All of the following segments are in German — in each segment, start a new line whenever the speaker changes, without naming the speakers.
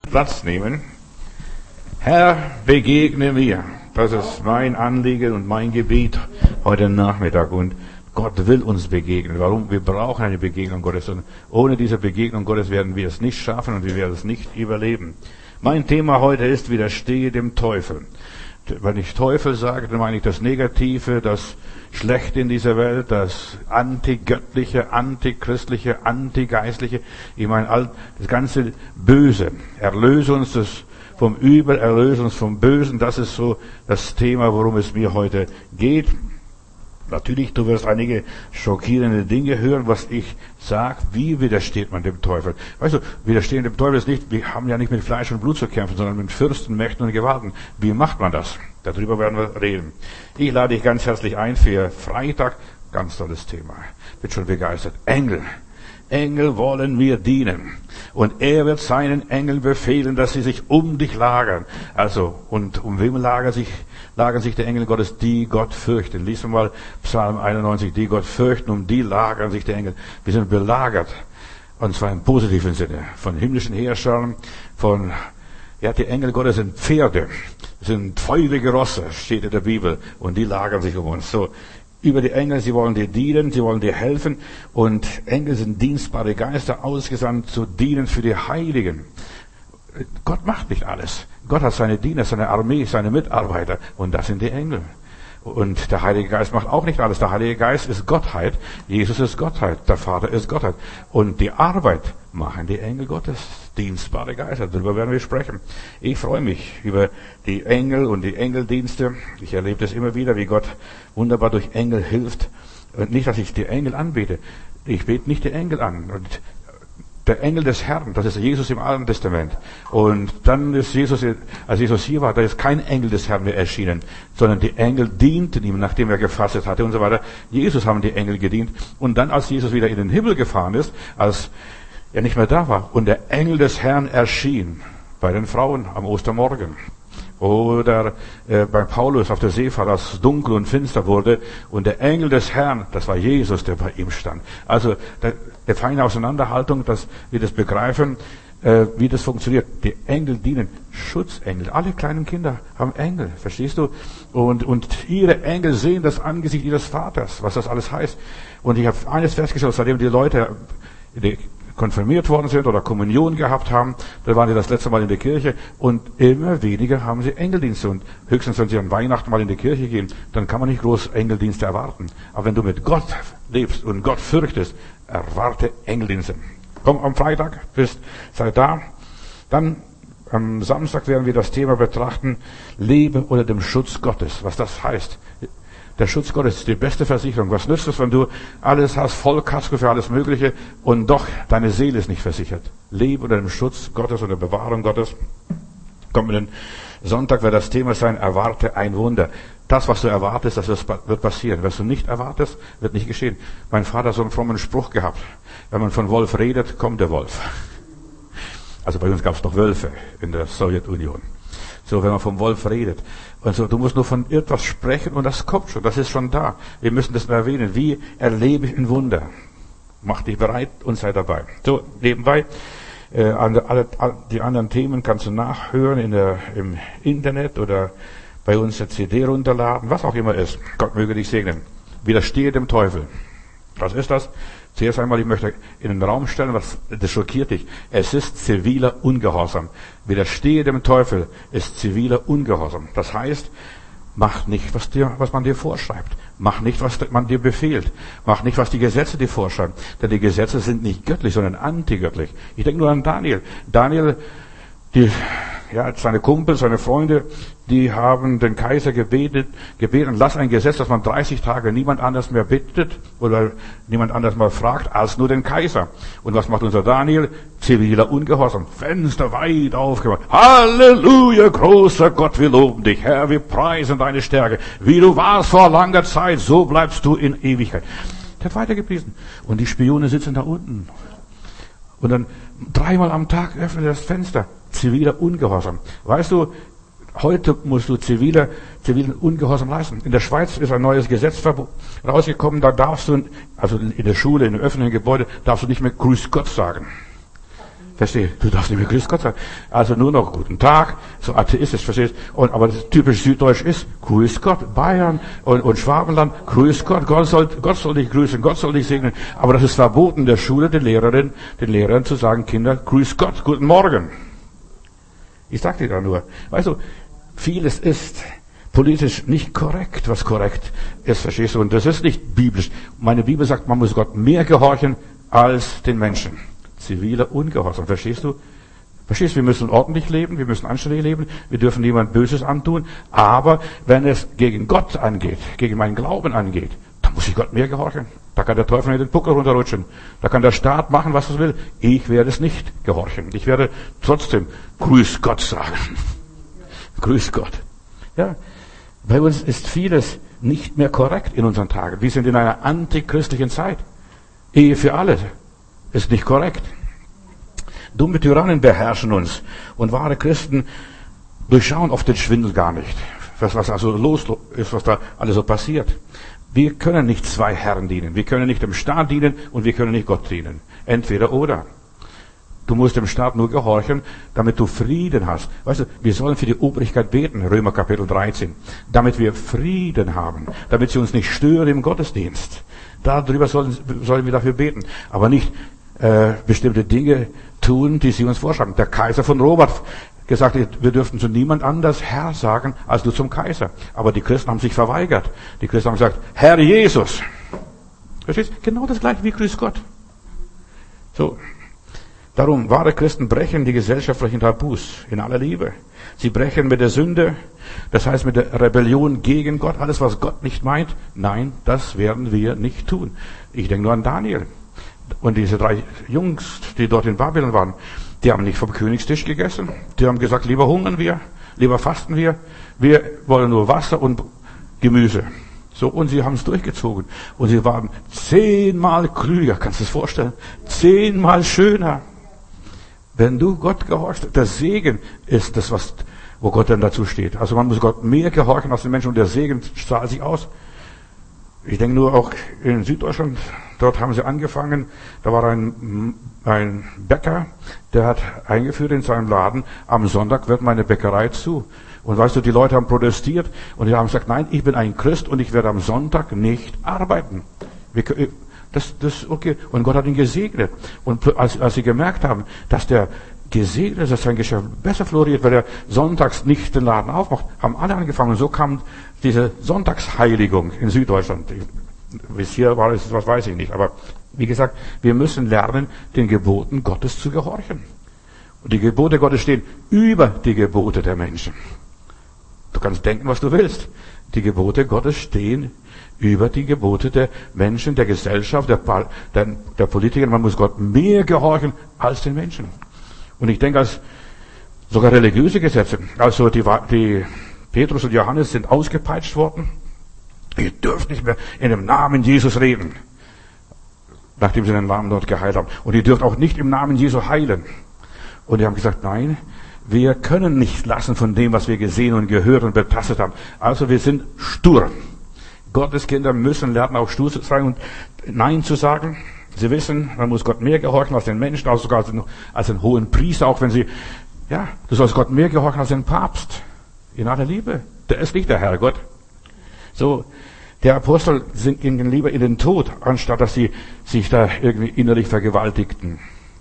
Platz nehmen. Herr, begegne mir. Das ist mein Anliegen und mein Gebet heute Nachmittag. Und Gott will uns begegnen. Warum? Wir brauchen eine Begegnung Gottes. Und ohne diese Begegnung Gottes werden wir es nicht schaffen und wir werden es nicht überleben. Mein Thema heute ist, widerstehe dem Teufel. Wenn ich Teufel sage, dann meine ich das Negative, das Schlechte in dieser Welt, das Antigöttliche, Antichristliche, Antigeistliche. Ich meine das ganze Böse. Erlöse uns vom Übel, erlöse uns vom Bösen. Das ist so das Thema, worum es mir heute geht. Natürlich, du wirst einige schockierende Dinge hören, was ich sage. Wie widersteht man dem Teufel? Weißt du, widerstehen dem Teufel ist nicht, wir haben ja nicht mit Fleisch und Blut zu kämpfen, sondern mit Fürsten, Mächten und Gewalten. Wie macht man das? Darüber werden wir reden. Ich lade dich ganz herzlich ein für Freitag. Ganz tolles Thema. Bin schon begeistert. Engel. Engel wollen mir dienen. Und er wird seinen Engeln befehlen, dass sie sich um dich lagern. Also, und um wem lagern sich die Engel Gottes, die Gott fürchten. Lies mal Psalm 91, die Gott fürchten, um die lagern sich die Engel. Wir sind belagert. Und zwar im positiven Sinne. Von himmlischen Herrschern, die Engel Gottes sind Pferde, sind feurige Rosse, steht in der Bibel. Und die lagern sich um uns. So. Über die Engel, sie wollen dir dienen, sie wollen dir helfen. Und Engel sind dienstbare Geister, ausgesandt zu dienen für die Heiligen. Gott macht nicht alles. Gott hat seine Diener, seine Armee, seine Mitarbeiter. Und das sind die Engel. Und der Heilige Geist macht auch nicht alles. Der Heilige Geist ist Gottheit. Jesus ist Gottheit. Der Vater ist Gottheit. Und die Arbeit machen die Engel Gottes. Dienstbare Geister. Darüber werden wir sprechen. Ich freue mich über die Engel und die Engeldienste. Ich erlebe das immer wieder, wie Gott wunderbar durch Engel hilft. Und nicht, dass ich die Engel anbete. Ich bete nicht die Engel an. Und der Engel des Herrn, das ist Jesus im Alten Testament. Und dann ist Jesus, als Jesus hier war, da ist kein Engel des Herrn mehr erschienen, sondern die Engel dienten ihm, nachdem er gefastet hatte und so weiter. Jesus haben die Engel gedient. Und dann, als Jesus wieder in den Himmel gefahren ist, als er nicht mehr da war, und der Engel des Herrn erschien bei den Frauen am Ostermorgen. Oder bei Paulus auf der Seefahrt, als es dunkel und finster wurde, und der Engel des Herrn, das war Jesus, der bei ihm stand. Also der feine Auseinanderhaltung, dass wir das begreifen, wie das funktioniert. Die Engel dienen, Schutzengel. Alle kleinen Kinder haben Engel, verstehst du? Und ihre Engel sehen das Angesicht ihres Vaters, was das alles heißt. Und ich habe eines festgestellt, seitdem die Leute konfirmiert worden sind oder Kommunion gehabt haben, da waren die das letzte Mal in der Kirche, und immer weniger haben sie Engeldienste. Und höchstens, wenn sie an Weihnachten mal in die Kirche gehen, dann kann man nicht groß Engeldienste erwarten. Aber wenn du mit Gott lebst und Gott fürchtest, erwarte Engeldienste. Komm am Freitag, sei da. Dann am Samstag werden wir das Thema betrachten, lebe unter dem Schutz Gottes, was das heißt. Der Schutz Gottes ist die beste Versicherung. Was nützt es, wenn du alles hast, Vollkasko für alles Mögliche, und doch deine Seele ist nicht versichert? Lebe unter dem Schutz Gottes, unter der Bewahrung Gottes. Kommenden Sonntag wird das Thema sein, erwarte ein Wunder. Das, was du erwartest, das wird passieren. Was du nicht erwartest, wird nicht geschehen. Mein Vater hat so einen frommen Spruch gehabt. Wenn man von Wolf redet, kommt der Wolf. Also bei uns gab es noch Wölfe in der Sowjetunion. So, wenn man vom Wolf redet. Und so, du musst nur von etwas sprechen und das kommt schon, das ist schon da. Wir müssen das nur erwähnen. Wie erlebe ich ein Wunder? Mach dich bereit und sei dabei. So, nebenbei, die anderen Themen kannst du nachhören im Internet oder bei uns der CD runterladen, was auch immer ist. Gott möge dich segnen. Widerstehe dem Teufel. Was ist das? Zuerst einmal, ich möchte in den Raum stellen, das schockiert dich. Es ist ziviler Ungehorsam. Widerstehe dem Teufel ist ziviler Ungehorsam. Das heißt, mach nicht, was man dir vorschreibt. Mach nicht, was man dir befehlt. Mach nicht, was die Gesetze dir vorschreiben. Denn die Gesetze sind nicht göttlich, sondern antigöttlich. Ich denke nur an Daniel. Daniel, seine Kumpel, seine Freunde, die haben den Kaiser gebeten, lass ein Gesetz, dass man 30 Tage niemand anders mehr bittet oder niemand anders mal fragt, als nur den Kaiser. Und was macht unser Daniel? Ziviler Ungehorsam. Fenster weit aufgemacht. Halleluja, großer Gott, wir loben dich, Herr, wir preisen deine Stärke. Wie du warst vor langer Zeit, so bleibst du in Ewigkeit. Der hat weitergepriesen. Und die Spione sitzen da unten. Und dann 3-mal am Tag öffnet das Fenster. Ziviler Ungehorsam. Weißt du, heute musst du zivilen Ungehorsam leisten. In der Schweiz ist ein neues Gesetz rausgekommen, da darfst du, also in der Schule, in einem öffentlichen Gebäude, darfst du nicht mehr Grüß Gott sagen. Verstehst du? Du darfst nicht mehr Grüß Gott sagen. Also nur noch Guten Tag, so atheistisch, verstehst du? Aber das typisch Süddeutsch ist Grüß Gott. Bayern und Schwabenland, Grüß Gott. Gott soll dich grüßen, Gott soll dich segnen. Aber das ist verboten der Schule, den Lehrern zu sagen, Kinder, Grüß Gott, guten Morgen. Ich sag dir da nur. Weißt du, vieles ist politisch nicht korrekt, was korrekt ist, verstehst du? Und das ist nicht biblisch. Meine Bibel sagt, man muss Gott mehr gehorchen als den Menschen. Ziviler Ungehorsam, verstehst du? Verstehst du, wir müssen ordentlich leben, wir müssen anständig leben, wir dürfen niemand Böses antun, aber wenn es gegen Gott angeht, gegen meinen Glauben angeht, dann muss ich Gott mehr gehorchen. Da kann der Teufel nicht den Buckel runterrutschen. Da kann der Staat machen, was er will. Ich werde es nicht gehorchen. Ich werde trotzdem Grüß Gott sagen. Grüß Gott. Ja. Bei uns ist vieles nicht mehr korrekt in unseren Tagen. Wir sind in einer antichristlichen Zeit. Ehe für alle ist nicht korrekt. Dumme Tyrannen beherrschen uns und wahre Christen durchschauen oft den Schwindel gar nicht. Was also los ist, was da alles so passiert. Wir können nicht zwei Herren dienen. Wir können nicht dem Staat dienen und wir können nicht Gott dienen. Entweder oder. Du musst dem Staat nur gehorchen, damit du Frieden hast. Weißt du, wir sollen für die Obrigkeit beten, Römer Kapitel 13. Damit wir Frieden haben. Damit sie uns nicht stören im Gottesdienst. Darüber sollen wir dafür beten. Aber nicht bestimmte Dinge tun, die sie uns vorschlagen. Der Kaiser von Rom hat gesagt, wir dürften zu niemand anders Herr sagen, als nur zum Kaiser. Aber die Christen haben sich verweigert. Die Christen haben gesagt, Herr Jesus. Verstehst du? Genau das gleiche wie Grüß Gott. So. Darum, wahre Christen brechen die gesellschaftlichen Tabus in aller Liebe. Sie brechen mit der Sünde, das heißt mit der Rebellion gegen Gott. Alles, was Gott nicht meint, nein, das werden wir nicht tun. Ich denke nur an Daniel. Und diese 3 Jungs, die dort in Babylon waren, die haben nicht vom Königstisch gegessen. Die haben gesagt, lieber hungern wir, lieber fasten wir. Wir wollen nur Wasser und Gemüse. So, und sie haben es durchgezogen. Und sie waren 10-mal klüger, kannst du es vorstellen? 10-mal schöner. Wenn du Gott gehorchst, der Segen ist das, wo Gott dann dazu steht. Also man muss Gott mehr gehorchen als den Menschen und der Segen zahlt sich aus. Ich denke nur auch in Süddeutschland, dort haben sie angefangen, da war ein Bäcker, der hat eingeführt in seinem Laden, am Sonntag wird meine Bäckerei zu. Und weißt du, die Leute haben protestiert und die haben gesagt, nein, ich bin ein Christ und ich werde am Sonntag nicht arbeiten. Das okay. Und Gott hat ihn gesegnet. Und als sie gemerkt haben, dass der gesegnet ist, dass sein Geschäft besser floriert, weil er sonntags nicht den Laden aufmacht, haben alle angefangen. Und so kam diese Sonntagsheiligung in Süddeutschland. Bis hier war es, was weiß ich nicht. Aber wie gesagt, wir müssen lernen, den Geboten Gottes zu gehorchen. Und die Gebote Gottes stehen über die Gebote der Menschen. Du kannst denken, was du willst. Die Gebote Gottes stehen über die Gebote der Menschen, der Gesellschaft, der Politiker. Man muss Gott mehr gehorchen als den Menschen. Und ich denke, sogar religiöse Gesetze, also die Petrus und Johannes sind ausgepeitscht worden. Ihr dürft nicht mehr in dem Namen Jesus reden, nachdem sie den Namen dort geheilt haben. Und ihr dürft auch nicht im Namen Jesu heilen. Und die haben gesagt, nein, wir können nicht lassen von dem, was wir gesehen und gehört und betastet haben. Also wir sind stur. Gottes Kinder müssen lernen, auch stur zu sein und Nein zu sagen. Sie wissen, man muss Gott mehr gehorchen als den Menschen, auch sogar als den hohen Priester, auch wenn du sollst Gott mehr gehorchen als den Papst. In aller Liebe. Der ist nicht der Herrgott. So, der Apostel gingen lieber in den Tod, anstatt dass sie sich da irgendwie innerlich vergewaltigten.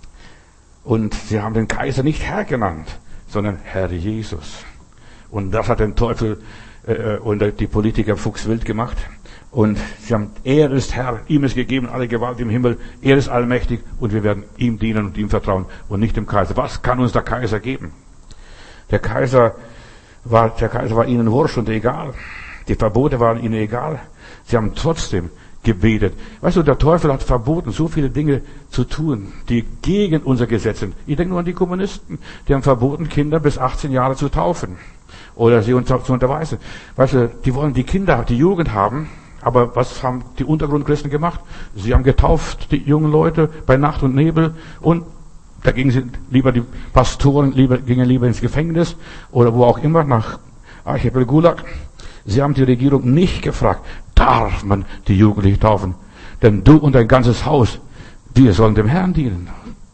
Und sie haben den Kaiser nicht Herr genannt, sondern Herr Jesus. Und das hat den Teufel und die Politiker fuchswild gemacht. Und sie haben, er ist Herr, ihm ist gegeben alle Gewalt im Himmel, er ist allmächtig und wir werden ihm dienen und ihm vertrauen und nicht dem Kaiser. Was kann uns der Kaiser geben? Der Kaiser war ihnen wurscht und egal. Die Verbote waren ihnen egal. Sie haben trotzdem gebetet. Weißt du, der Teufel hat verboten, so viele Dinge zu tun, die gegen unser Gesetz sind. Ich denke nur an die Kommunisten. Die haben verboten, Kinder bis 18 Jahre zu taufen oder sie zu unterweisen. Weißt du, die wollen die Kinder, die Jugend haben, aber was haben die Untergrundchristen gemacht? Sie haben getauft, die jungen Leute, bei Nacht und Nebel, und da gingen sie lieber, die Pastoren gingen lieber ins Gefängnis oder wo auch immer, nach Archipel Gulag. Sie haben die Regierung nicht gefragt, darf man die Jugendlichen taufen? Denn du und dein ganzes Haus, wir sollen dem Herrn dienen.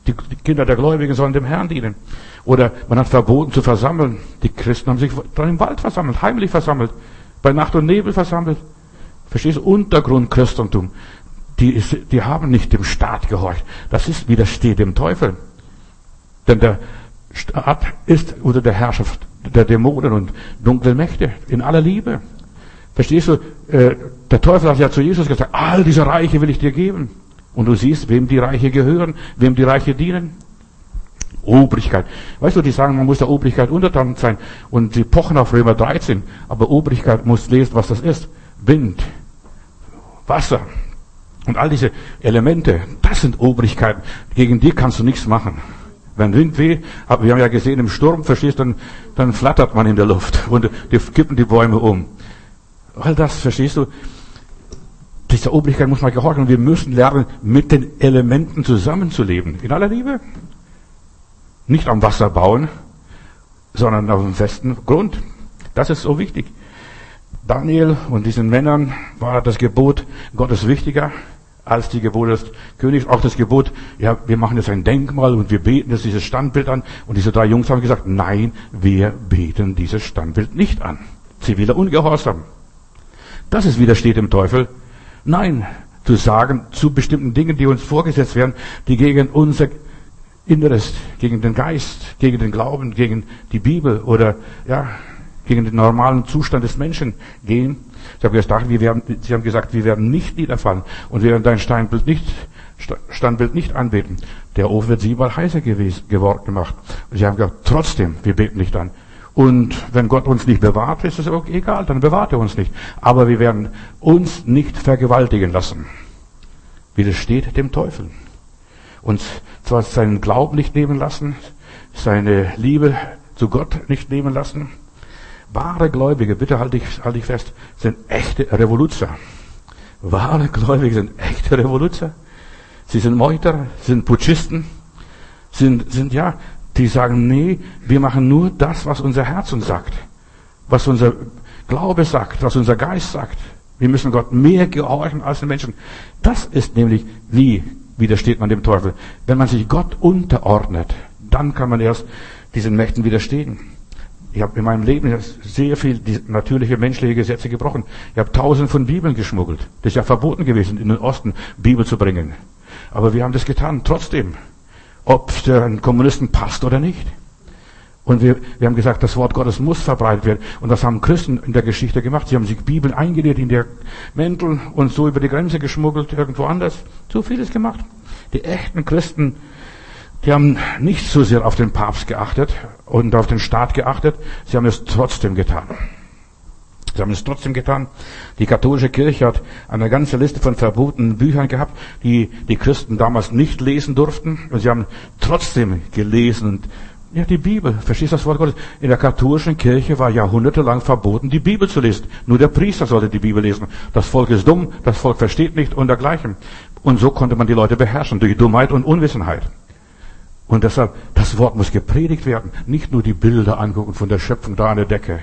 Die Kinder der Gläubigen sollen dem Herrn dienen. Oder man hat verboten zu versammeln. Die Christen haben sich dann im Wald versammelt, heimlich versammelt, bei Nacht und Nebel versammelt. Verstehst du? Untergrund Christentum. Die haben nicht dem Staat gehorcht. Das widersteht dem Teufel. Denn der Staat ist unter der Herrschaft der Dämonen und dunklen Mächte in aller Liebe. Verstehst du? Der Teufel hat ja zu Jesus gesagt, all diese Reiche will ich dir geben. Und du siehst, wem die Reiche gehören, wem die Reiche dienen. Obrigkeit. Weißt du, die sagen, man muss der Obrigkeit untertan sein. Und die pochen auf Römer 13. Aber Obrigkeit muss lesen, was das ist. Wind, Wasser und all diese Elemente, das sind Obrigkeiten. Gegen die kannst du nichts machen. Wenn Wind weht, wir haben ja gesehen, im Sturm, verstehst du, dann flattert man in der Luft und die kippen die Bäume um. All das, verstehst du, dieser Obrigkeit muss man gehorchen und wir müssen lernen, mit den Elementen zusammenzuleben. In aller Liebe. Nicht am Wasser bauen, sondern auf dem festen Grund. Das ist so wichtig. Daniel und diesen Männern war das Gebot Gottes wichtiger als die Gebote des Königs. Auch das Gebot, ja, wir machen jetzt ein Denkmal und wir beten jetzt dieses Standbild an. Und diese 3 Jungs haben gesagt, nein, wir beten dieses Standbild nicht an. Ziviler Ungehorsam. Das widersteht dem Teufel. Nein, zu sagen zu bestimmten Dingen, die uns vorgesetzt werden, die gegen unser Inneres, gegen den Geist, gegen den Glauben, gegen die Bibel oder ja, gegen den normalen Zustand des Menschen gehen. Sie haben gesagt, wir werden nicht niederfallen und wir werden dein Standbild nicht anbeten. Der Ofen wird 7-mal heißer gemacht. Und sie haben gesagt, trotzdem, wir beten nicht an. Und wenn Gott uns nicht bewahrt, ist es okay, egal, dann bewahrt er uns nicht. Aber wir werden uns nicht vergewaltigen lassen. Widersteht dem Teufel. Uns zwar seinen Glauben nicht nehmen lassen, seine Liebe zu Gott nicht nehmen lassen. Wahre Gläubige, bitte halt dich fest, sind echte Revoluzer. Wahre Gläubige sind echte Revoluzer. Sie sind Meuterer, sind Putschisten, die sagen, nee, wir machen nur das, was unser Herz uns sagt, was unser Glaube sagt, was unser Geist sagt. Wir müssen Gott mehr gehorchen als den Menschen. Das ist nämlich, wie widersteht man dem Teufel. Wenn man sich Gott unterordnet, dann kann man erst diesen Mächten widerstehen. Ich habe in meinem Leben sehr viel die natürliche menschliche Gesetze gebrochen. Ich habe 1000 von Bibeln geschmuggelt. Das ist ja verboten gewesen, in den Osten Bibel zu bringen. Aber wir haben das getan, trotzdem. Ob es den Kommunisten passt oder nicht. Und wir haben gesagt, das Wort Gottes muss verbreitet werden. Und das haben Christen in der Geschichte gemacht. Sie haben sich Bibeln eingenäht in der Mäntel und so über die Grenze geschmuggelt, irgendwo anders. So vieles gemacht. Die echten Christen, die haben nicht so sehr auf den Papst geachtet und auf den Staat geachtet. Sie haben es trotzdem getan. Die katholische Kirche hat eine ganze Liste von verbotenen Büchern gehabt, die Christen damals nicht lesen durften. Und sie haben trotzdem gelesen. Und ja, die Bibel, verstehst du das Wort Gottes? In der katholischen Kirche war jahrhundertelang verboten, die Bibel zu lesen. Nur der Priester sollte die Bibel lesen. Das Volk ist dumm, das Volk versteht nicht und dergleichen. Und so konnte man die Leute beherrschen, durch Dummheit und Unwissenheit. Und deshalb, das Wort muss gepredigt werden. Nicht nur die Bilder angucken von der Schöpfung da an der Decke.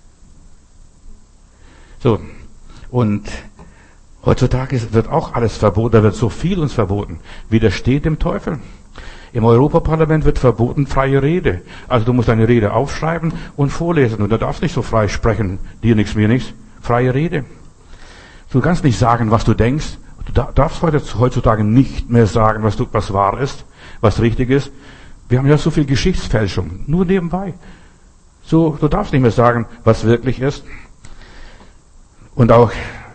So. Und heutzutage wird auch alles verboten. Da wird so viel uns verboten. Widersteht dem Teufel. Im Europaparlament wird verboten freie Rede. Also du musst deine Rede aufschreiben und vorlesen. Und du darfst nicht so frei sprechen. Dir nichts, mir nichts. Freie Rede. Du kannst nicht sagen, was du denkst. Du darfst heutzutage nicht mehr sagen, was wahr ist, was richtig ist. Wir haben ja so viel Geschichtsfälschung. Nur nebenbei. So, du darfst nicht mehr sagen, was wirklich ist. Und auch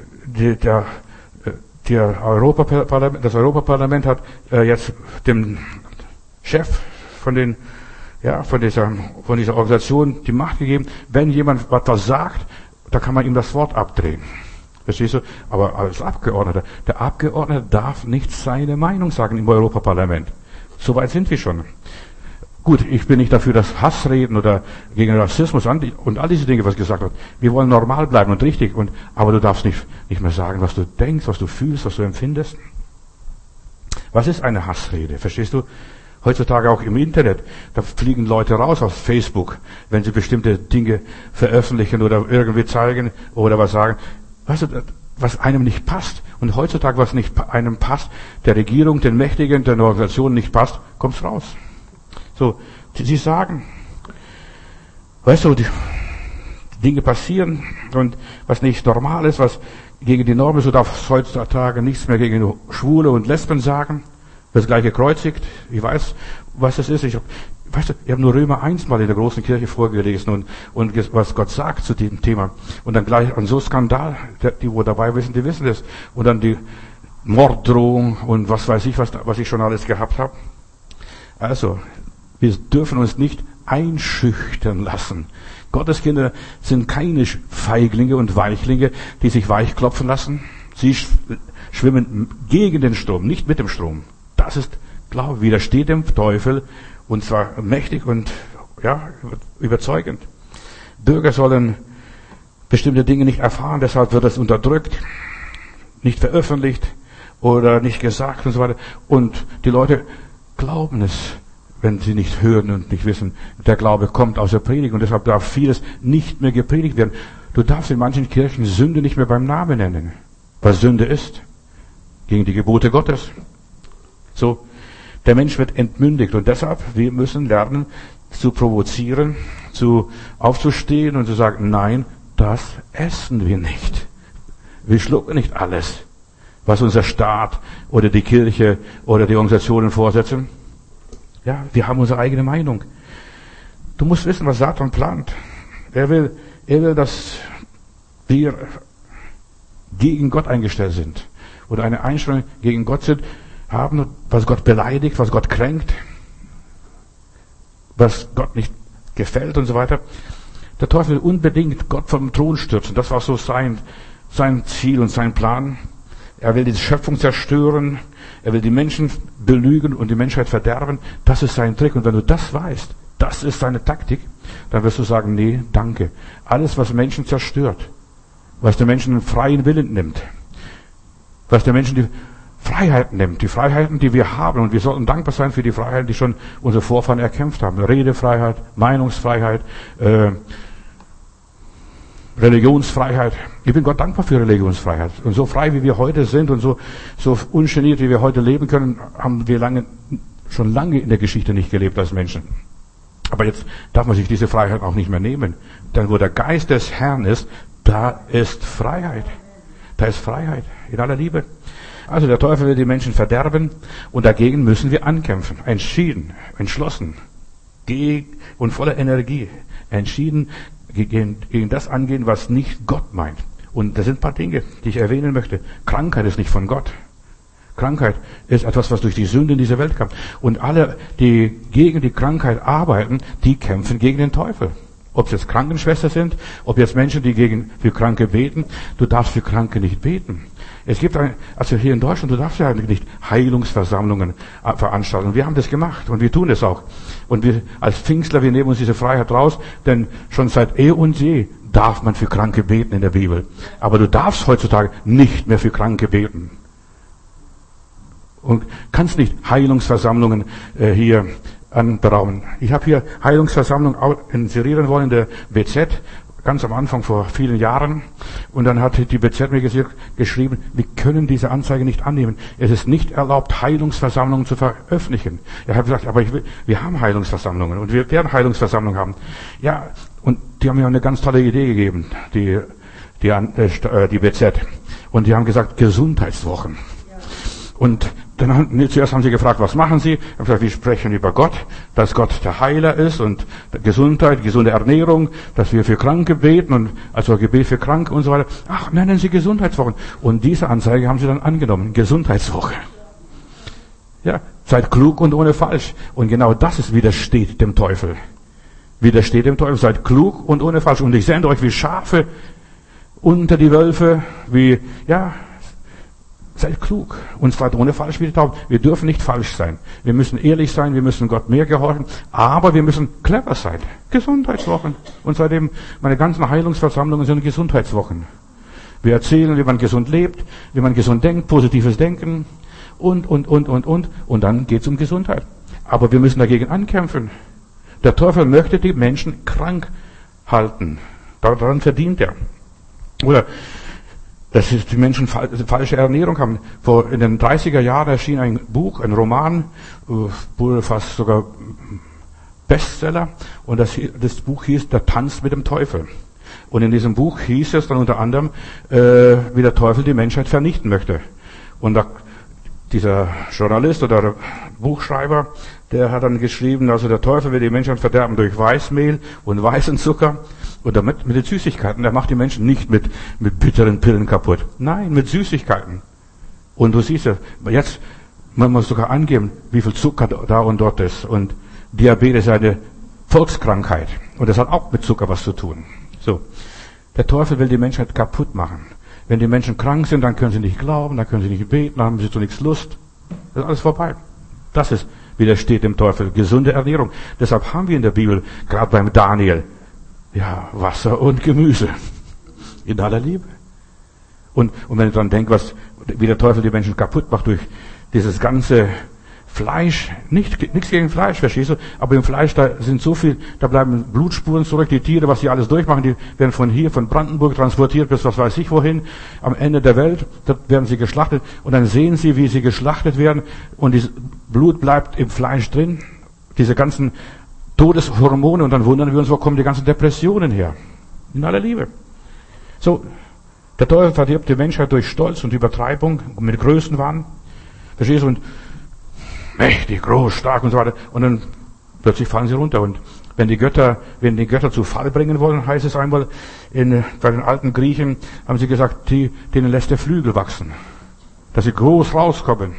das Europaparlament hat jetzt dem Chef von dieser Organisation die Macht gegeben, wenn jemand was sagt, da kann man ihm das Wort abdrehen. Verstehst du? Aber als Abgeordneter, der Abgeordnete darf nicht seine Meinung sagen im Europaparlament. So weit sind wir schon. Gut, ich bin nicht dafür, dass Hassreden oder gegen Rassismus und all diese Dinge, was gesagt wird. Wir wollen normal bleiben und richtig. Aber du darfst nicht mehr sagen, was du denkst, was du fühlst, was du empfindest. Was ist eine Hassrede? Verstehst du? Heutzutage auch im Internet, da fliegen Leute raus aus Facebook, wenn sie bestimmte Dinge veröffentlichen oder irgendwie zeigen oder was sagen. Weißt du, was einem nicht passt. Und heutzutage, was nicht einem passt, der Regierung, den Mächtigen, der Organisation nicht passt, kommt's raus. So, sie sagen, weißt du, die Dinge passieren und was nicht normal ist, was gegen die Norm ist, so darf heutzutage nichts mehr gegen Schwule und Lesben sagen, wird gleich gekreuzigt. Ich weiß, was das ist. Ich habe nur Römer 1 mal in der großen Kirche vorgelesen und was Gott sagt zu diesem Thema. Und dann gleich an so Skandal, die wo dabei wissen, die wissen das. Und dann die Morddrohung und was weiß ich, was ich schon alles gehabt habe. Also, wir dürfen uns nicht einschüchtern lassen. Gottes Kinder sind keine Feiglinge und Weichlinge, die sich weichklopfen lassen. Sie schwimmen gegen den Strom, nicht mit dem Strom. Das ist Glaube, widersteht dem Teufel, und zwar mächtig und überzeugend. Bürger sollen bestimmte Dinge nicht erfahren, deshalb wird es unterdrückt, nicht veröffentlicht oder nicht gesagt und so weiter. Und die Leute glauben es, wenn sie nicht hören und nicht wissen. Der Glaube kommt aus der Predigt und deshalb darf vieles nicht mehr gepredigt werden. Du darfst in manchen Kirchen Sünde nicht mehr beim Namen nennen, was Sünde ist, gegen die Gebote Gottes. So, der Mensch wird entmündigt und deshalb, wir müssen lernen zu provozieren, aufzustehen und zu sagen, nein, das essen wir nicht. Wir schlucken nicht alles, was unser Staat oder die Kirche oder die Organisationen vorsetzen. Ja, wir haben unsere eigene Meinung. Du musst wissen, was Satan plant. Er will, dass wir gegen Gott eingestellt sind oder eine Einstellung gegen Gott haben, was Gott beleidigt, was Gott kränkt, was Gott nicht gefällt und so weiter. Der Teufel will unbedingt Gott vom Thron stürzen. Das war so sein Ziel und sein Plan. Er will die Schöpfung zerstören. Er will die Menschen belügen und die Menschheit verderben. Das ist sein Trick. Und wenn du das weißt, das ist seine Taktik, dann wirst du sagen, nee, danke. Alles, was Menschen zerstört, was den Menschen den freien Willen nimmt, was den Menschen die Freiheiten nimmt, die Freiheiten, die wir haben. Und wir sollten dankbar sein für die Freiheiten, die schon unsere Vorfahren erkämpft haben. Redefreiheit, Meinungsfreiheit, Religionsfreiheit. Ich bin Gott dankbar für Religionsfreiheit. Und so frei, wie wir heute sind und so ungeniert, wie wir heute leben können, haben wir schon lange in der Geschichte nicht gelebt als Menschen. Aber jetzt darf man sich diese Freiheit auch nicht mehr nehmen. Denn wo der Geist des Herrn ist, da ist Freiheit. Da ist Freiheit in aller Liebe. Also der Teufel will die Menschen verderben und dagegen müssen wir ankämpfen. Entschieden, entschlossen, und voller Energie. Entschieden gegen das angehen, was nicht Gott meint. Und das sind ein paar Dinge, die ich erwähnen möchte. Krankheit ist nicht von Gott. Krankheit ist etwas, was durch die Sünde in diese Welt kam. Und alle, die gegen die Krankheit arbeiten, die kämpfen gegen den Teufel. Ob es jetzt Krankenschwestern sind, ob jetzt Menschen, die für Kranke beten. Du darfst für Kranke nicht beten. Es gibt also hier in Deutschland, du darfst ja eigentlich nicht Heilungsversammlungen veranstalten. Wir haben das gemacht und wir tun es auch. Und wir als Pfingstler, wir nehmen uns diese Freiheit raus, denn schon seit eh und je darf man für Kranke beten in der Bibel. Aber du darfst heutzutage nicht mehr für Kranke beten. Und kannst nicht Heilungsversammlungen hier anberaumen. Ich habe hier Heilungsversammlung inserieren wollen in der BZ, ganz am Anfang vor vielen Jahren. Und dann hat die BZ mir geschrieben, wir können diese Anzeige nicht annehmen. Es ist nicht erlaubt, Heilungsversammlungen zu veröffentlichen. Ich habe gesagt, aber wir haben Heilungsversammlungen und wir werden Heilungsversammlungen haben. Ja, und die haben mir eine ganz tolle Idee gegeben, die BZ. Und die haben gesagt, Gesundheitswochen. Und zuerst haben sie gefragt, was machen Sie? Ich habe gesagt, wir sprechen über Gott, dass Gott der Heiler ist und Gesundheit, gesunde Ernährung, dass wir für Kranke beten und also Gebet für Kranke und so weiter. Ach, nennen Sie Gesundheitswochen. Und diese Anzeige haben sie dann angenommen, Gesundheitswoche. Ja, seid klug und ohne falsch. Und genau das widersteht dem Teufel. Widersteht dem Teufel, seid klug und ohne falsch. Und ich sende euch wie Schafe unter die Wölfe, seid klug. Und zwar ohne falsch wie die Tauben. Wir dürfen nicht falsch sein. Wir müssen ehrlich sein, wir müssen Gott mehr gehorchen, aber wir müssen clever sein. Gesundheitswochen. Und seitdem meine ganzen Heilungsversammlungen sind Gesundheitswochen. Wir erzählen, wie man gesund lebt, wie man gesund denkt, positives Denken und. Und dann geht's um Gesundheit. Aber wir müssen dagegen ankämpfen. Der Teufel möchte die Menschen krank halten. Daran verdient er. Oder dass die Menschen falsche Ernährung haben. In den 30er Jahren erschien ein Buch, ein Roman, wurde fast sogar Bestseller, und das Buch hieß Der Tanz mit dem Teufel. Und in diesem Buch hieß es dann unter anderem, wie der Teufel die Menschheit vernichten möchte. Und dieser Journalist oder Buchschreiber, der hat dann geschrieben, also der Teufel will die Menschheit verderben durch Weißmehl und weißen Zucker und damit mit den Süßigkeiten. Der macht die Menschen nicht mit bitteren Pillen kaputt. Nein, mit Süßigkeiten. Und du siehst ja, jetzt, man muss sogar angeben, wie viel Zucker da und dort ist. Und Diabetes ist eine Volkskrankheit. Und das hat auch mit Zucker was zu tun. So. Der Teufel will die Menschheit kaputt machen. Wenn die Menschen krank sind, dann können sie nicht glauben, dann können sie nicht beten, dann haben sie zu nichts Lust. Das ist alles vorbei. Das ist, widersteht dem Teufel, gesunde Ernährung. Deshalb haben wir in der Bibel, gerade beim Daniel, ja, Wasser und Gemüse. In aller Liebe. Und wenn ich dann denke, wie der Teufel die Menschen kaputt macht durch dieses ganze Fleisch, nichts gegen Fleisch, verstehst du? Aber im Fleisch, da bleiben Blutspuren zurück, die Tiere, was sie alles durchmachen, die werden von Brandenburg transportiert bis was weiß ich wohin, am Ende der Welt, da werden sie geschlachtet, und dann sehen sie, wie sie geschlachtet werden, und dieses Blut bleibt im Fleisch drin, diese ganzen Todeshormone, und dann wundern wir uns, wo kommen die ganzen Depressionen her? In aller Liebe. So, der Teufel verdirbt die Menschheit durch Stolz und Übertreibung, mit Größenwahn, verstehst du, und mächtig, groß, stark und so weiter. Und dann plötzlich fallen sie runter. Und wenn die Götter zu Fall bringen wollen, heißt es einmal, bei den alten Griechen haben sie gesagt, denen lässt der Flügel wachsen. Dass sie groß rauskommen.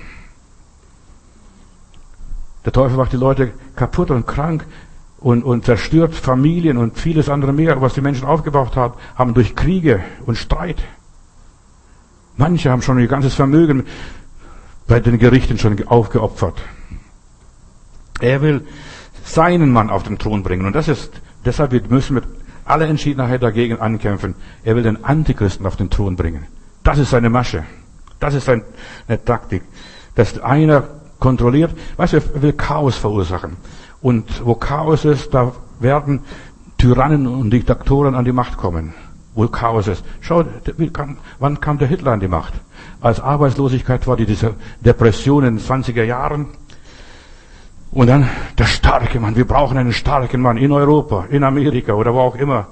Der Teufel macht die Leute kaputt und krank und zerstört Familien und vieles andere mehr, was die Menschen aufgebaut haben durch Kriege und Streit. Manche haben schon ihr ganzes Vermögen bei den Gerichten schon aufgeopfert. Er will seinen Mann auf den Thron bringen. Und deshalb müssen wir mit aller Entschiedenheit dagegen ankämpfen. Er will den Antichristen auf den Thron bringen. Das ist seine Masche. Das ist seine Taktik. Dass einer kontrolliert, weißt du, er will Chaos verursachen. Und wo Chaos ist, da werden Tyrannen und Diktatoren an die Macht kommen. Wo Chaos ist. Schau, wann kam der Hitler an die Macht? Als Arbeitslosigkeit war, diese Depression in den 20er Jahren. Und dann der starke Mann. Wir brauchen einen starken Mann in Europa, in Amerika oder wo auch immer.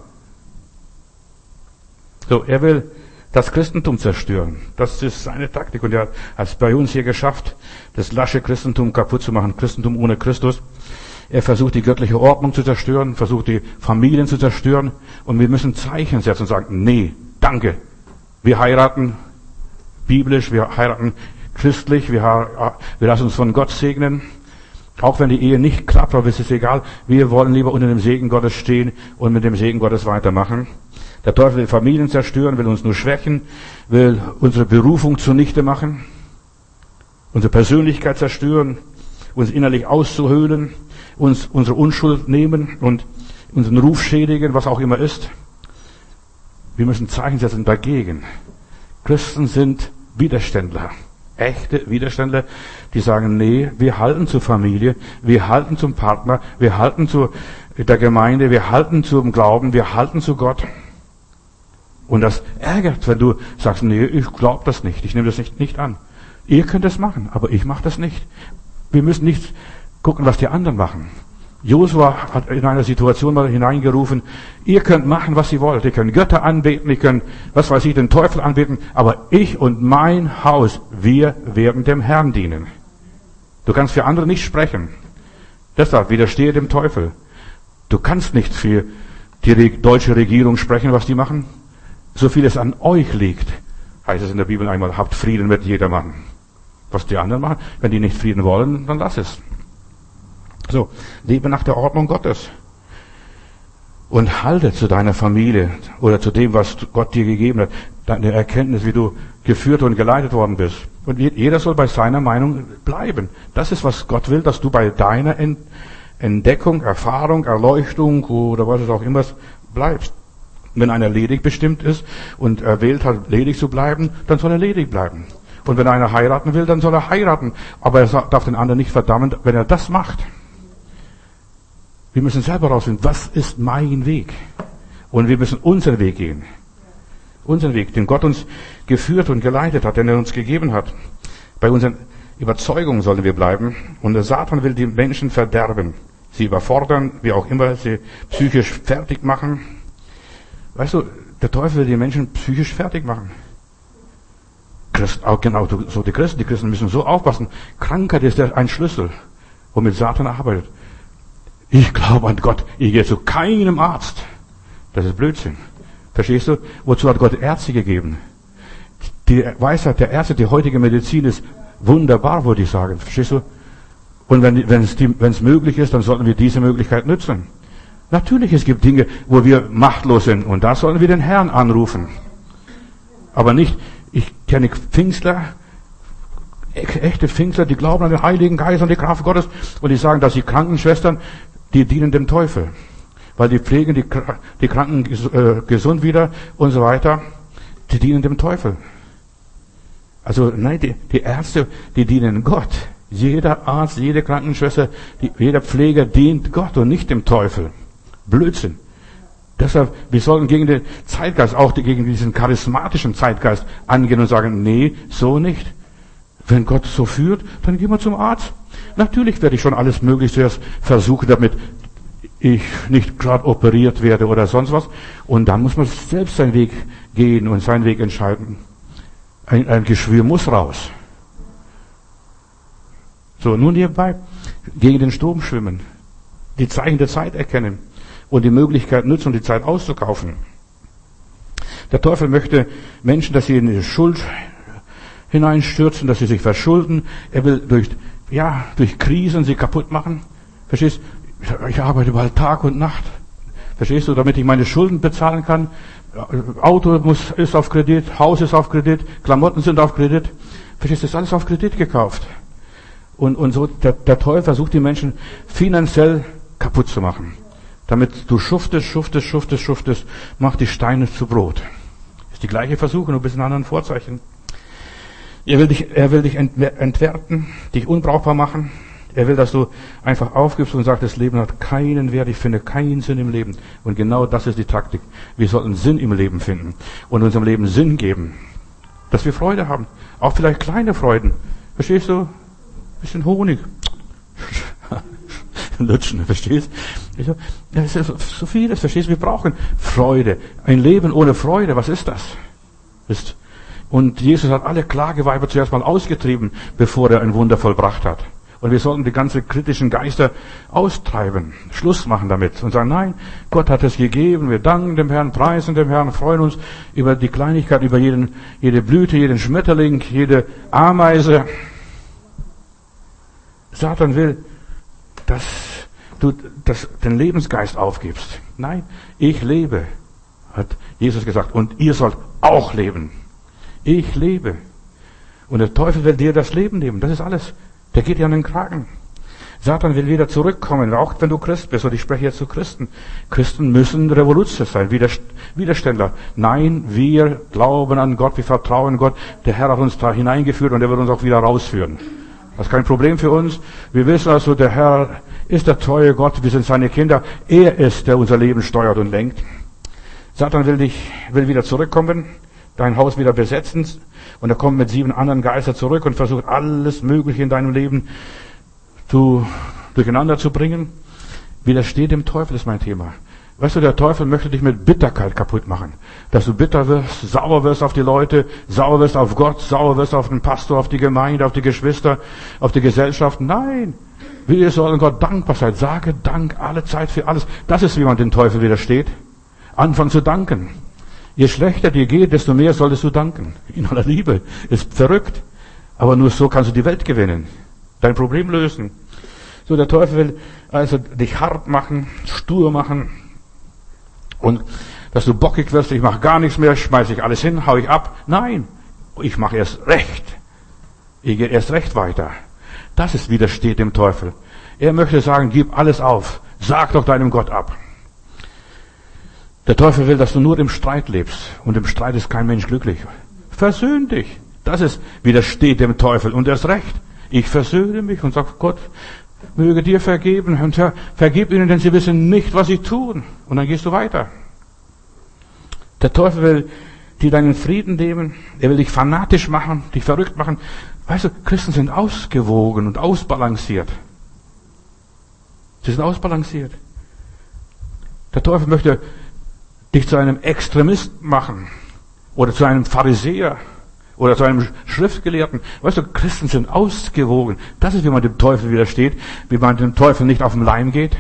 So, er will das Christentum zerstören. Das ist seine Taktik. Und er hat es bei uns hier geschafft, das lasche Christentum kaputt zu machen. Christentum ohne Christus. Er versucht, die göttliche Ordnung zu zerstören, versucht, die Familien zu zerstören. Und wir müssen Zeichen setzen und sagen, nee, danke. Wir heiraten biblisch, wir heiraten christlich, wir lassen uns von Gott segnen. Auch wenn die Ehe nicht klappt, aber es ist egal. Wir wollen lieber unter dem Segen Gottes stehen und mit dem Segen Gottes weitermachen. Der Teufel will Familien zerstören, will uns nur schwächen, will unsere Berufung zunichte machen, unsere Persönlichkeit zerstören, uns innerlich auszuhöhlen, uns unsere Unschuld nehmen und unseren Ruf schädigen, was auch immer ist. Wir müssen Zeichen setzen dagegen. Christen sind Widerständler. Echte Widerständler, die sagen, nee, wir halten zur Familie, wir halten zum Partner, wir halten zu der Gemeinde, wir halten zum Glauben, wir halten zu Gott. Und das ärgert, wenn du sagst, nee, ich glaube das nicht, ich nehme das nicht an. Ihr könnt es machen, aber ich mache das nicht. Wir müssen nicht gucken, was die anderen machen. Josua hat in einer Situation mal hineingerufen, ihr könnt machen, was ihr wollt. Ihr könnt Götter anbeten, ihr könnt, was weiß ich, den Teufel anbeten, aber ich und mein Haus, wir werden dem Herrn dienen. Du kannst für andere nicht sprechen. Deshalb widerstehe dem Teufel. Du kannst nicht für die deutsche Regierung sprechen, was die machen. So viel es an euch liegt, heißt es in der Bibel einmal, habt Frieden mit jedermann. Was die anderen machen, wenn die nicht Frieden wollen, dann lass es. So, lebe nach der Ordnung Gottes. Und halte zu deiner Familie oder zu dem, was Gott dir gegeben hat, deine Erkenntnis, wie du geführt und geleitet worden bist. Und jeder soll bei seiner Meinung bleiben. Das ist, was Gott will, dass du bei deiner Entdeckung, Erfahrung, Erleuchtung oder was es auch immer bleibst. Wenn einer ledig bestimmt ist und erwählt hat, ledig zu bleiben, dann soll er ledig bleiben. Und wenn einer heiraten will, dann soll er heiraten. Aber er darf den anderen nicht verdammen, wenn er das macht. Wir müssen selber rausfinden, was ist mein Weg? Und wir müssen unseren Weg gehen. Unseren Weg, den Gott uns geführt und geleitet hat, den er uns gegeben hat. Bei unseren Überzeugungen sollen wir bleiben. Und der Satan will die Menschen verderben. Sie überfordern, wie auch immer, sie psychisch fertig machen. Weißt du, der Teufel will die Menschen psychisch fertig machen. Auch genau so die Christen müssen so aufpassen. Krankheit ist ein Schlüssel, womit Satan arbeitet. Ich glaube an Gott, ich gehe zu keinem Arzt. Das ist Blödsinn. Verstehst du? Wozu hat Gott Ärzte gegeben? Die Weisheit der Ärzte, die heutige Medizin ist wunderbar, würde ich sagen. Verstehst du? Und wenn es möglich ist, dann sollten wir diese Möglichkeit nutzen. Natürlich, es gibt Dinge, wo wir machtlos sind. Und da sollten wir den Herrn anrufen. Aber nicht, ich kenne Pfingstler, echte Pfingstler, die glauben an den Heiligen Geist und die Kraft Gottes. Und die sagen, dass die Krankenschwestern, die dienen dem Teufel. Weil die pflegen die Kranken gesund wieder und so weiter. Die dienen dem Teufel. Also nein, die Ärzte, die dienen Gott. Jeder Arzt, jede Krankenschwester, jeder Pfleger dient Gott und nicht dem Teufel. Blödsinn. Deshalb, wir sollten gegen den Zeitgeist, auch gegen diesen charismatischen Zeitgeist angehen und sagen, nee, so nicht. Wenn Gott so führt, dann gehen wir zum Arzt. Natürlich werde ich schon alles Mögliche zuerst versuchen, damit ich nicht gerade operiert werde oder sonst was. Und dann muss man selbst seinen Weg gehen und seinen Weg entscheiden. Ein Geschwür muss raus. So, nun hierbei, gegen den Sturm schwimmen. Die Zeichen der Zeit erkennen. Und die Möglichkeit nutzen, um die Zeit auszukaufen. Der Teufel möchte Menschen, dass sie in die Schuld hineinstürzen, dass sie sich verschulden. Er will durch Krisen sie kaputt machen. Verstehst? Ich arbeite bald Tag und Nacht. Verstehst du? Damit ich meine Schulden bezahlen kann. Auto ist auf Kredit, Haus ist auf Kredit, Klamotten sind auf Kredit. Verstehst du? Das ist alles auf Kredit gekauft. Und so, der Teufel versucht die Menschen finanziell kaputt zu machen. Damit du schuftest, mach die Steine zu Brot. Ist die gleiche Versuchung, nur ein bisschen anderen Vorzeichen. Er will dich entwerten, dich unbrauchbar machen. Er will, dass du einfach aufgibst und sagst, das Leben hat keinen Wert, ich finde keinen Sinn im Leben. Und genau das ist die Taktik. Wir sollten Sinn im Leben finden und unserem Leben Sinn geben. Dass wir Freude haben. Auch vielleicht kleine Freuden. Verstehst du? Ein bisschen Honig. Lutschen, verstehst du? Das ist so vieles, verstehst du? Wir brauchen Freude. Ein Leben ohne Freude, was ist das? Und Jesus hat alle Klageweiber zuerst mal ausgetrieben, bevor er ein Wunder vollbracht hat. Und wir sollten die ganzen kritischen Geister austreiben, Schluss machen damit und sagen, nein, Gott hat es gegeben, wir danken dem Herrn, preisen dem Herrn, freuen uns über die Kleinigkeit, über jede Blüte, jeden Schmetterling, jede Ameise. Satan will, dass du den Lebensgeist aufgibst. Nein, ich lebe, hat Jesus gesagt, und ihr sollt auch leben. Ich lebe. Und der Teufel will dir das Leben nehmen, das ist alles. Der geht dir an den Kragen. Satan will wieder zurückkommen, auch wenn du Christ bist, und ich spreche jetzt zu Christen. Christen müssen Revoluzer sein, Widerständler. Nein, wir glauben an Gott, wir vertrauen Gott. Der Herr hat uns da hineingeführt und er wird uns auch wieder rausführen. Das ist kein Problem für uns. Wir wissen also, der Herr ist der treue Gott, wir sind seine Kinder. Er ist, der unser Leben steuert und lenkt. Satan will wieder zurückkommen, dein Haus wieder besetzen, und er kommt mit 7 anderen Geistern zurück und versucht alles Mögliche in deinem Leben durcheinander zu bringen. Widersteht dem Teufel ist mein Thema. Weißt du, der Teufel möchte dich mit Bitterkeit kaputt machen. Dass du bitter wirst, sauer wirst auf die Leute, sauer wirst auf Gott, sauer wirst auf den Pastor, auf die Gemeinde, auf die Geschwister, auf die Gesellschaft. Nein! Wir sollen Gott dankbar sein. Sage Dank alle Zeit für alles. Das ist, wie man dem Teufel widersteht. Anfangen zu danken. Je schlechter dir geht, desto mehr solltest du danken. In aller Liebe. Ist verrückt. Aber nur so kannst du die Welt gewinnen. Dein Problem lösen. So, der Teufel will also dich hart machen, stur machen. Und dass du bockig wirst, ich mache gar nichts mehr, schmeiße ich alles hin, hau ich ab. Nein, ich mache erst recht. Ich gehe erst recht weiter. Das ist widersteht dem Teufel. Er möchte sagen, gib alles auf. Sag doch deinem Gott ab. Der Teufel will, dass du nur im Streit lebst. Und im Streit ist kein Mensch glücklich. Versöhn dich. Das ist, widersteht dem Teufel. Und erst recht. Ich versöhne mich und sage, Gott, möge dir vergeben. Und Herr, vergib ihnen, denn sie wissen nicht, was sie tun. Und dann gehst du weiter. Der Teufel will die deinen Frieden nehmen. Er will dich fanatisch machen, dich verrückt machen. Weißt du, Christen sind ausgewogen und ausbalanciert. Sie sind ausbalanciert. Der Teufel möchte dich zu einem Extremisten machen oder zu einem Pharisäer oder zu einem Schriftgelehrten. Weißt du, Christen sind ausgewogen. Das ist, wie man dem Teufel widersteht, wie man dem Teufel nicht auf den Leim geht.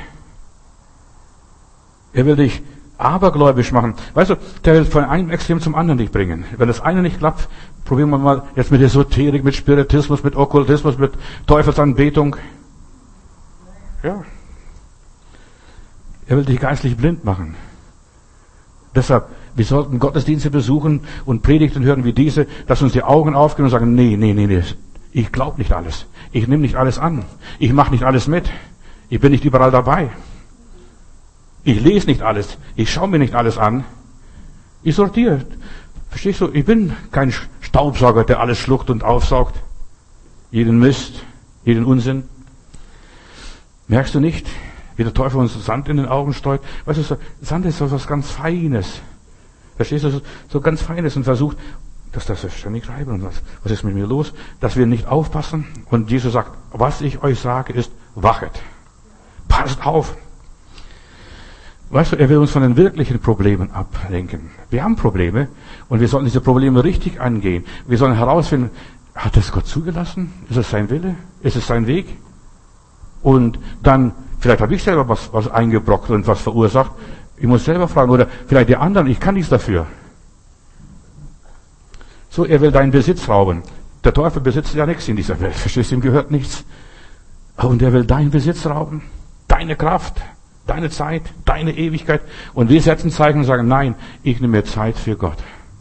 Er will dich abergläubisch machen. Weißt du, der will von einem Extrem zum anderen dich bringen. Wenn das eine nicht klappt, probieren wir mal jetzt mit Esoterik, mit Spiritismus, mit Okkultismus, mit Teufelsanbetung. Ja. Er will dich geistlich blind machen. Deshalb, wir sollten Gottesdienste besuchen und Predigten hören wie diese, dass uns die Augen aufgehen und sagen, nee, ich glaube nicht alles. Ich nehme nicht alles an. Ich mache nicht alles mit. Ich bin nicht überall dabei. Ich lese nicht alles. Ich schaue mir nicht alles an. Ich sortiere. Verstehst du? Ich bin kein Staubsauger, der alles schluckt und aufsaugt. Jeden Mist, jeden Unsinn. Merkst du nicht, wie der Teufel uns Sand in den Augen streut? Weißt du, Sand ist so was ganz Feines. Verstehst du? So ganz Feines und versucht, dass das ständig reiben. Und was ist mit mir los? Dass wir nicht aufpassen. Und Jesus sagt, was ich euch sage, ist, wachet. Passt auf. Weißt du, er will uns von den wirklichen Problemen ablenken. Wir haben Probleme und wir sollten diese Probleme richtig angehen. Wir sollen herausfinden, hat das Gott zugelassen? Ist es sein Wille? Ist es sein Weg? Und dann, vielleicht habe ich selber was eingebrockt und was verursacht. Ich muss selber fragen. Oder vielleicht die anderen, ich kann nichts dafür. So, er will deinen Besitz rauben. Der Teufel besitzt ja nichts in dieser Welt. Verstehst du, ihm gehört nichts. Und er will deinen Besitz rauben. Deine Kraft. Deine Zeit, deine Ewigkeit. Und wir setzen Zeichen und sagen, nein, ich nehme mir Zeit für Gott.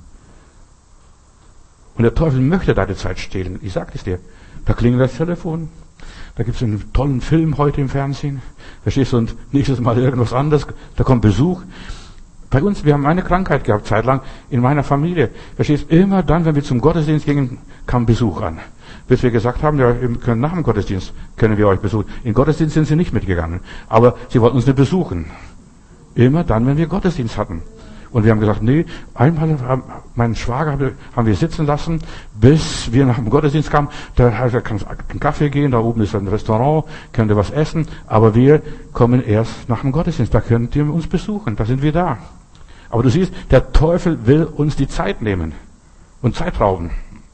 Und der Teufel möchte deine Zeit stehlen. Ich sage es dir. Da klingelt das Telefon. Da gibt es einen tollen Film heute im Fernsehen. Verstehst du? Und nächstes Mal irgendwas anderes. Da kommt Besuch. Bei uns, wir haben eine Krankheit gehabt, zeitlang, in meiner Familie. Verstehst du? Immer dann, wenn wir zum Gottesdienst gingen, kam Besuch an. Bis wir gesagt haben, ja, wir können nach dem Gottesdienst, können wir euch besuchen. In Gottesdienst sind sie nicht mitgegangen. Aber sie wollten uns nicht besuchen. Immer dann, wenn wir Gottesdienst hatten. Und wir haben gesagt, nee, einmal meinen Schwager haben wir sitzen lassen, bis wir nach dem Gottesdienst kamen. Da kann es einen Kaffee gehen, da oben ist ein Restaurant, könnt ihr was essen. Aber wir kommen erst nach dem Gottesdienst, da könnt ihr uns besuchen, da sind wir da. Aber du siehst, der Teufel will uns die Zeit nehmen und Zeit rauben.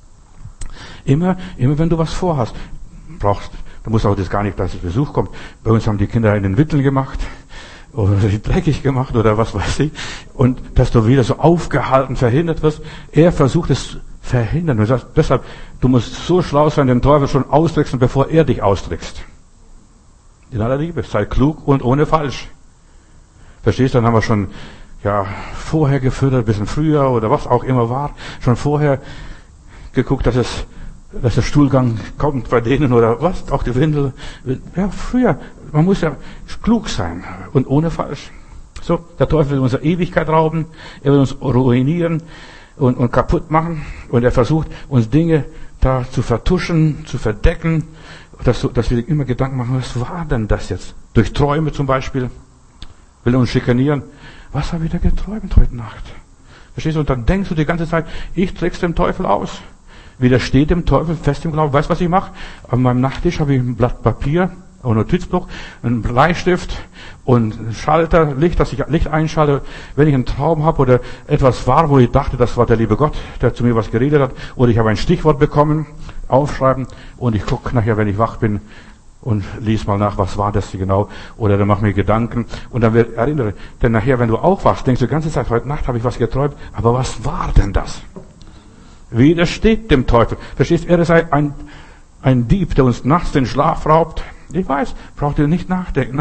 Immer wenn du was vorhast, du musst auch das gar nicht, dass es Besuch kommt. Bei uns haben die Kinder einen Wittel gemacht oder sie dreckig gemacht oder was weiß ich. Und dass du wieder so aufgehalten, verhindert wirst. Er versucht es zu verhindern. Und sagt, deshalb, du musst so schlau sein, den Teufel schon austricksen, bevor er dich austrickst. In aller Liebe, sei klug und ohne falsch. Verstehst du, dann haben wir schon vorher gefüttert, ein bisschen früher oder was auch immer war, schon vorher geguckt, dass der Stuhlgang kommt bei denen oder was, auch die Windel. Ja, früher, man muss ja klug sein und ohne falsch. So, der Teufel will unsere Ewigkeit rauben, er will uns ruinieren und kaputt machen und er versucht, uns Dinge da zu vertuschen, zu verdecken, dass wir immer Gedanken machen, was war denn das jetzt? Durch Träume zum Beispiel, will er uns schikanieren. Was habe ich da geträumt heute Nacht? Verstehst du? Und dann denkst du die ganze Zeit, ich trick's dem Teufel aus. Widersteht dem Teufel fest im Glauben. Weißt du, was ich mache? An meinem Nachttisch habe ich ein Blatt Papier, ein Notizbuch, einen Bleistift und einen Schalter, Licht, dass ich Licht einschalte. Wenn ich einen Traum habe oder etwas war, wo ich dachte, das war der liebe Gott, der zu mir was geredet hat, oder ich habe ein Stichwort bekommen, aufschreiben und ich gucke nachher, wenn ich wach bin, und lies mal nach, was war das genau, oder dann mach mir Gedanken und dann erinnere. Denn nachher, wenn du aufwachst, denkst du die ganze Zeit, heute Nacht habe ich was geträumt, aber was war denn das? Widersteht dem Teufel. Verstehst du, er ist ein Dieb, der uns nachts den Schlaf raubt. Ich weiß, braucht ihr nicht nachdenken,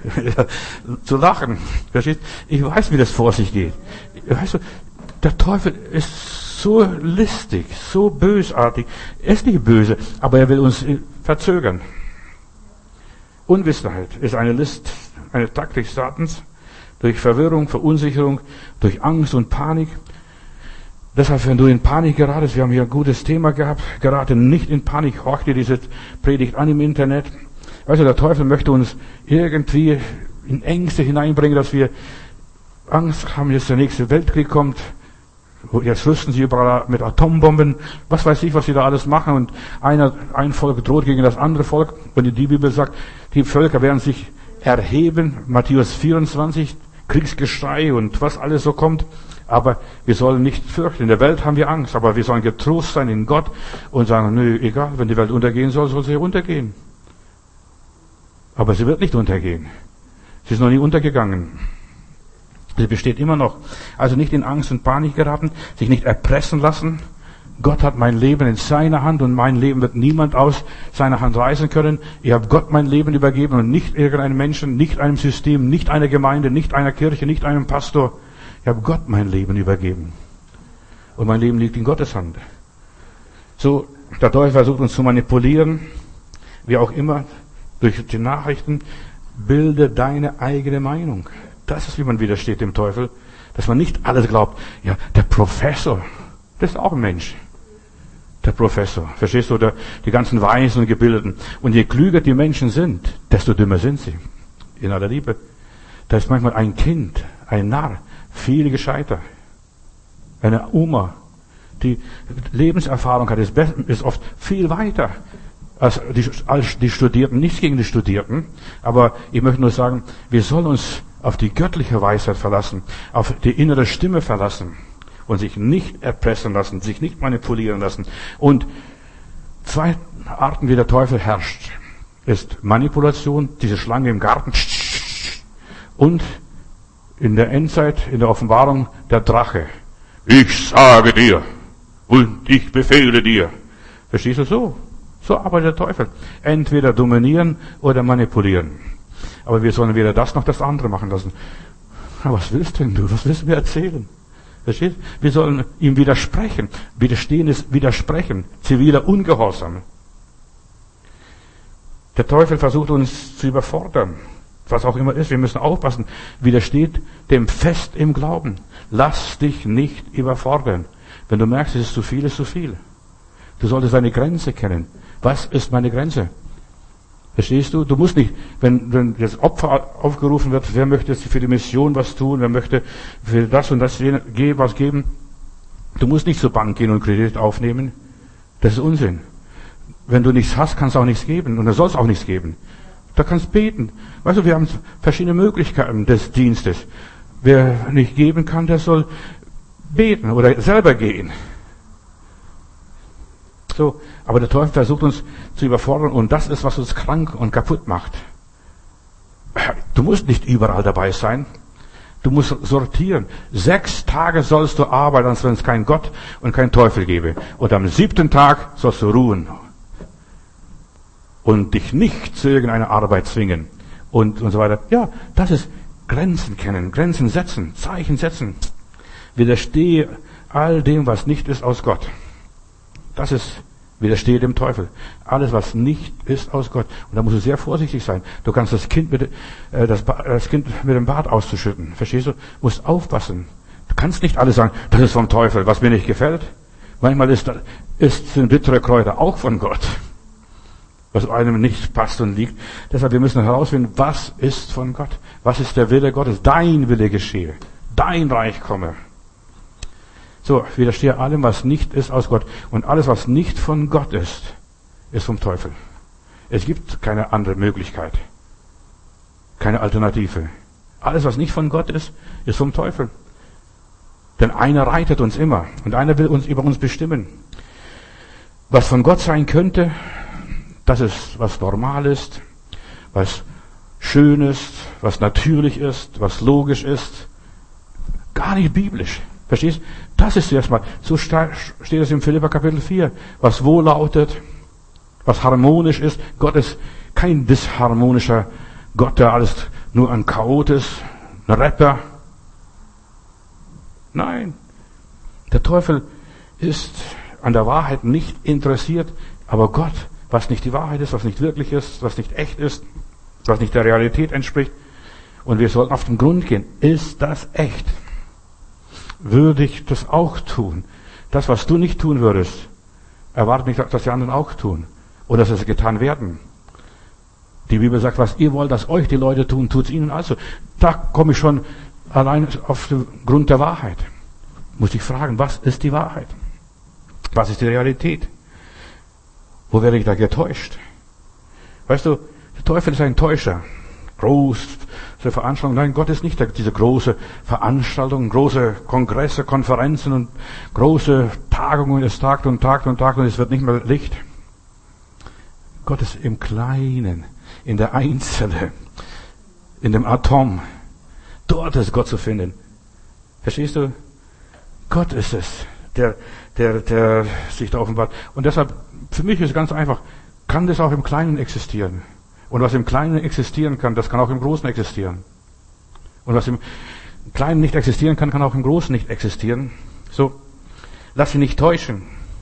zu lachen. Verstehst du? Ich weiß, wie das vor sich geht. Weißt du, der Teufel ist so listig, so bösartig. Er ist nicht böse, aber er will uns verzögern. Unwissenheit ist eine List, eine Taktik Satans, durch Verwirrung, Verunsicherung, durch Angst und Panik. Deshalb, wenn du in Panik geratest, wir haben hier ein gutes Thema gehabt, gerate nicht in Panik, horch dir diese Predigt an im Internet. Weißt du, der Teufel möchte uns irgendwie in Ängste hineinbringen, dass wir Angst haben, dass der nächste Weltkrieg kommt. Jetzt rüsten sie überall mit Atombomben, was weiß ich, was sie da alles machen. Und ein Volk droht gegen das andere Volk. Und die Bibel sagt, die Völker werden sich erheben. Matthäus 24, Kriegsgeschrei und was alles so kommt. Aber wir sollen nicht fürchten. In der Welt haben wir Angst, aber wir sollen getrost sein in Gott und sagen, nö, egal, wenn die Welt untergehen soll, soll sie untergehen. Aber sie wird nicht untergehen. Sie ist noch nie untergegangen. Sie besteht immer noch. Also nicht in Angst und Panik geraten, sich nicht erpressen lassen. Gott hat mein Leben in seiner Hand und mein Leben wird niemand aus seiner Hand reißen können. Ich habe Gott mein Leben übergeben und nicht irgendeinem Menschen, nicht einem System, nicht einer Gemeinde, nicht einer Kirche, nicht einem Pastor. Ich habe Gott mein Leben übergeben. Und mein Leben liegt in Gottes Hand. So, der Teufel versucht uns zu manipulieren, wie auch immer, durch die Nachrichten. Bilde deine eigene Meinung. Das ist, wie man widersteht dem Teufel. Dass man nicht alles glaubt. Ja, der Professor, das ist auch ein Mensch. Der Professor. Verstehst du? Die ganzen Weisen und Gebildeten. Und je klüger die Menschen sind, desto dümmer sind sie. In aller Liebe. Da ist manchmal ein Kind, ein Narr, viel gescheiter. Eine Oma, die Lebenserfahrung hat, ist oft viel weiter als die Studierten. Nichts gegen die Studierten. Aber ich möchte nur sagen, wir sollen uns auf die göttliche Weisheit verlassen, auf die innere Stimme verlassen und sich nicht erpressen lassen, sich nicht manipulieren lassen. Und zwei Arten, wie der Teufel herrscht, ist Manipulation, diese Schlange im Garten, und in der Endzeit, in der Offenbarung, der Drache. Ich sage dir und ich befehle dir. Verstehst du so? So arbeitet der Teufel. Entweder dominieren oder manipulieren. Aber wir sollen weder das noch das andere machen lassen. Aber was willst denn du? Was willst du mir erzählen? Verstehst? Wir sollen ihm widersprechen. Widerstehen ist widersprechen. Ziviler Ungehorsam. Der Teufel versucht uns zu überfordern. Was auch immer ist, wir müssen aufpassen. Widersteht dem fest im Glauben. Lass dich nicht überfordern. Wenn du merkst, es ist zu viel, ist zu viel. Du solltest deine Grenze kennen. Was ist meine Grenze? Verstehst du? Du musst nicht, wenn das Opfer aufgerufen wird, wer möchte jetzt für die Mission was tun, wer möchte für das und das was geben. Du musst nicht zur Bank gehen und Kredit aufnehmen. Das ist Unsinn. Wenn du nichts hast, kannst du auch nichts geben und du sollst auch nichts geben. Da kannst du beten. Weißt du, wir haben verschiedene Möglichkeiten des Dienstes. Wer nicht geben kann, der soll beten oder selber gehen. So, aber der Teufel versucht uns zu überfordern und das ist, was uns krank und kaputt macht. Du musst nicht überall dabei sein. Du musst sortieren. 6 Tage sollst du arbeiten, als wenn es keinen Gott und keinen Teufel gäbe. Und am 7. Tag sollst du ruhen. Und dich nicht zu irgendeiner Arbeit zwingen. Und so weiter. Ja, das ist Grenzen kennen, Grenzen setzen, Zeichen setzen. Widerstehe all dem, was nicht ist aus Gott. Das ist, widerstehe dem Teufel. Alles, was nicht ist aus Gott. Und da musst du sehr vorsichtig sein. Du kannst das Kind mit dem Bart auszuschütten. Verstehst du? Du musst aufpassen. Du kannst nicht alles sagen, das ist vom Teufel, was mir nicht gefällt. Manchmal sind bittere Kräuter auch von Gott. Was einem nicht passt und liegt. Deshalb, wir müssen herausfinden, was ist von Gott? Was ist der Wille Gottes? Dein Wille geschehe. Dein Reich komme. So, widerstehe allem, was nicht ist aus Gott. Und alles, was nicht von Gott ist vom Teufel. Es gibt keine andere Möglichkeit. Keine Alternative. Alles, was nicht von Gott ist vom Teufel. Denn einer reitet uns immer. Und einer will über uns bestimmen. Was von Gott sein könnte, das ist, was normal ist, was schön ist, was natürlich ist, was logisch ist. Gar nicht biblisch. Verstehst? Das ist erstmal, so steht es im Philipper Kapitel 4, was wohllautet, was harmonisch ist. Gott ist kein disharmonischer Gott, der alles nur ein Chaot ist, ein Rapper. Nein. Der Teufel ist an der Wahrheit nicht interessiert, aber Gott, was nicht die Wahrheit ist, was nicht wirklich ist, was nicht echt ist, was nicht der Realität entspricht. Und wir sollten auf den Grund gehen. Ist das echt? Würde ich das auch tun? Das, was du nicht tun würdest, erwarte nicht, dass die anderen auch tun. Oder dass es getan werden. Die Bibel sagt, was ihr wollt, dass euch die Leute tun, tut's ihnen also. Da komme ich schon allein auf den Grund der Wahrheit. Muss ich fragen, was ist die Wahrheit? Was ist die Realität? Wo werde ich da getäuscht? Weißt du, der Teufel ist ein Täuscher. Große Veranstaltung. Nein, Gott ist nicht diese große Veranstaltung, große Kongresse, Konferenzen und große Tagungen. Es tagt und tagt und tagt und es wird nicht mehr Licht. Gott ist im Kleinen, in der Einzelne, in dem Atom. Dort ist Gott zu finden. Verstehst du? Gott ist es, der sich da offenbart. Und deshalb, für mich ist es ganz einfach, kann das auch im Kleinen existieren. Und was im Kleinen existieren kann, das kann auch im Großen existieren. Und was im Kleinen nicht existieren kann, kann auch im Großen nicht existieren. So, lass dich nicht täuschen.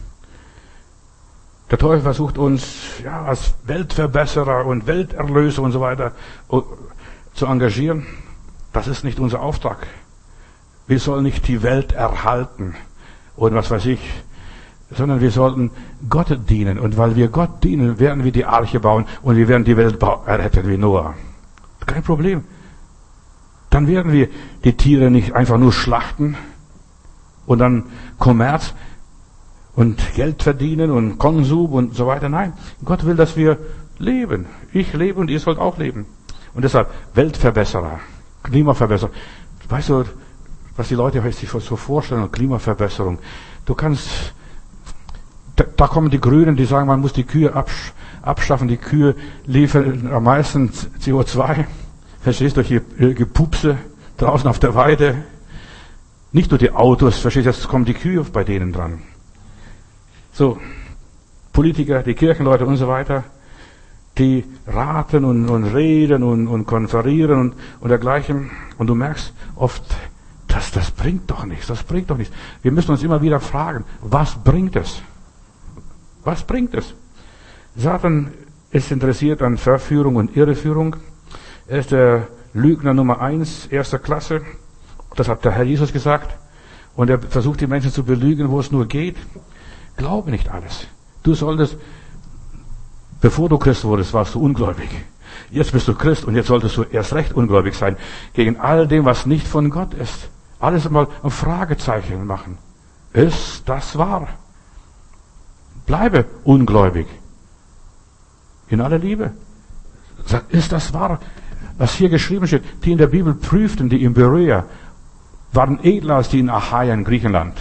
Der Teufel versucht uns, ja, als Weltverbesserer und Welterlöser und so weiter zu engagieren. Das ist nicht unser Auftrag. Wir sollen nicht die Welt erhalten und was weiß ich, sondern wir sollten Gott dienen. Und weil wir Gott dienen, werden wir die Arche bauen und wir werden die Welt erretten wie Noah. Kein Problem. Dann werden wir die Tiere nicht einfach nur schlachten und dann Kommerz und Geld verdienen und Konsum und so weiter. Nein, Gott will, dass wir leben. Ich lebe und ihr sollt auch leben. Und deshalb Weltverbesserer, Klimaverbesserer. Weißt du, was die Leute sich so vorstellen, Klimaverbesserung. Du kannst, da kommen die Grünen, die sagen, man muss die Kühe abschaffen. Die Kühe liefern am meisten CO2. Verstehst du, durch ihr Gepupse draußen auf der Weide. Nicht nur die Autos, verstehst du, jetzt kommen die Kühe bei denen dran. So, Politiker, die Kirchenleute und so weiter, die raten und reden und konferieren und dergleichen. Und du merkst oft, das bringt doch nichts, das bringt doch nichts. Wir müssen uns immer wieder fragen, was bringt es? Was bringt es? Satan ist interessiert an Verführung und Irreführung. Er ist der Lügner Nummer 1, erster Klasse. Das hat der Herr Jesus gesagt. Und er versucht die Menschen zu belügen, wo es nur geht. Glaube nicht alles. Du solltest, bevor du Christ wurdest, warst du ungläubig. Jetzt bist du Christ und jetzt solltest du erst recht ungläubig sein. Gegen all dem, was nicht von Gott ist. Alles mal ein Fragezeichen machen. Ist das wahr? Bleibe ungläubig. In aller Liebe. Sag, ist das wahr? Was hier geschrieben steht, die in der Bibel prüften, die in Berea, waren edler als die in Achaia in Griechenland.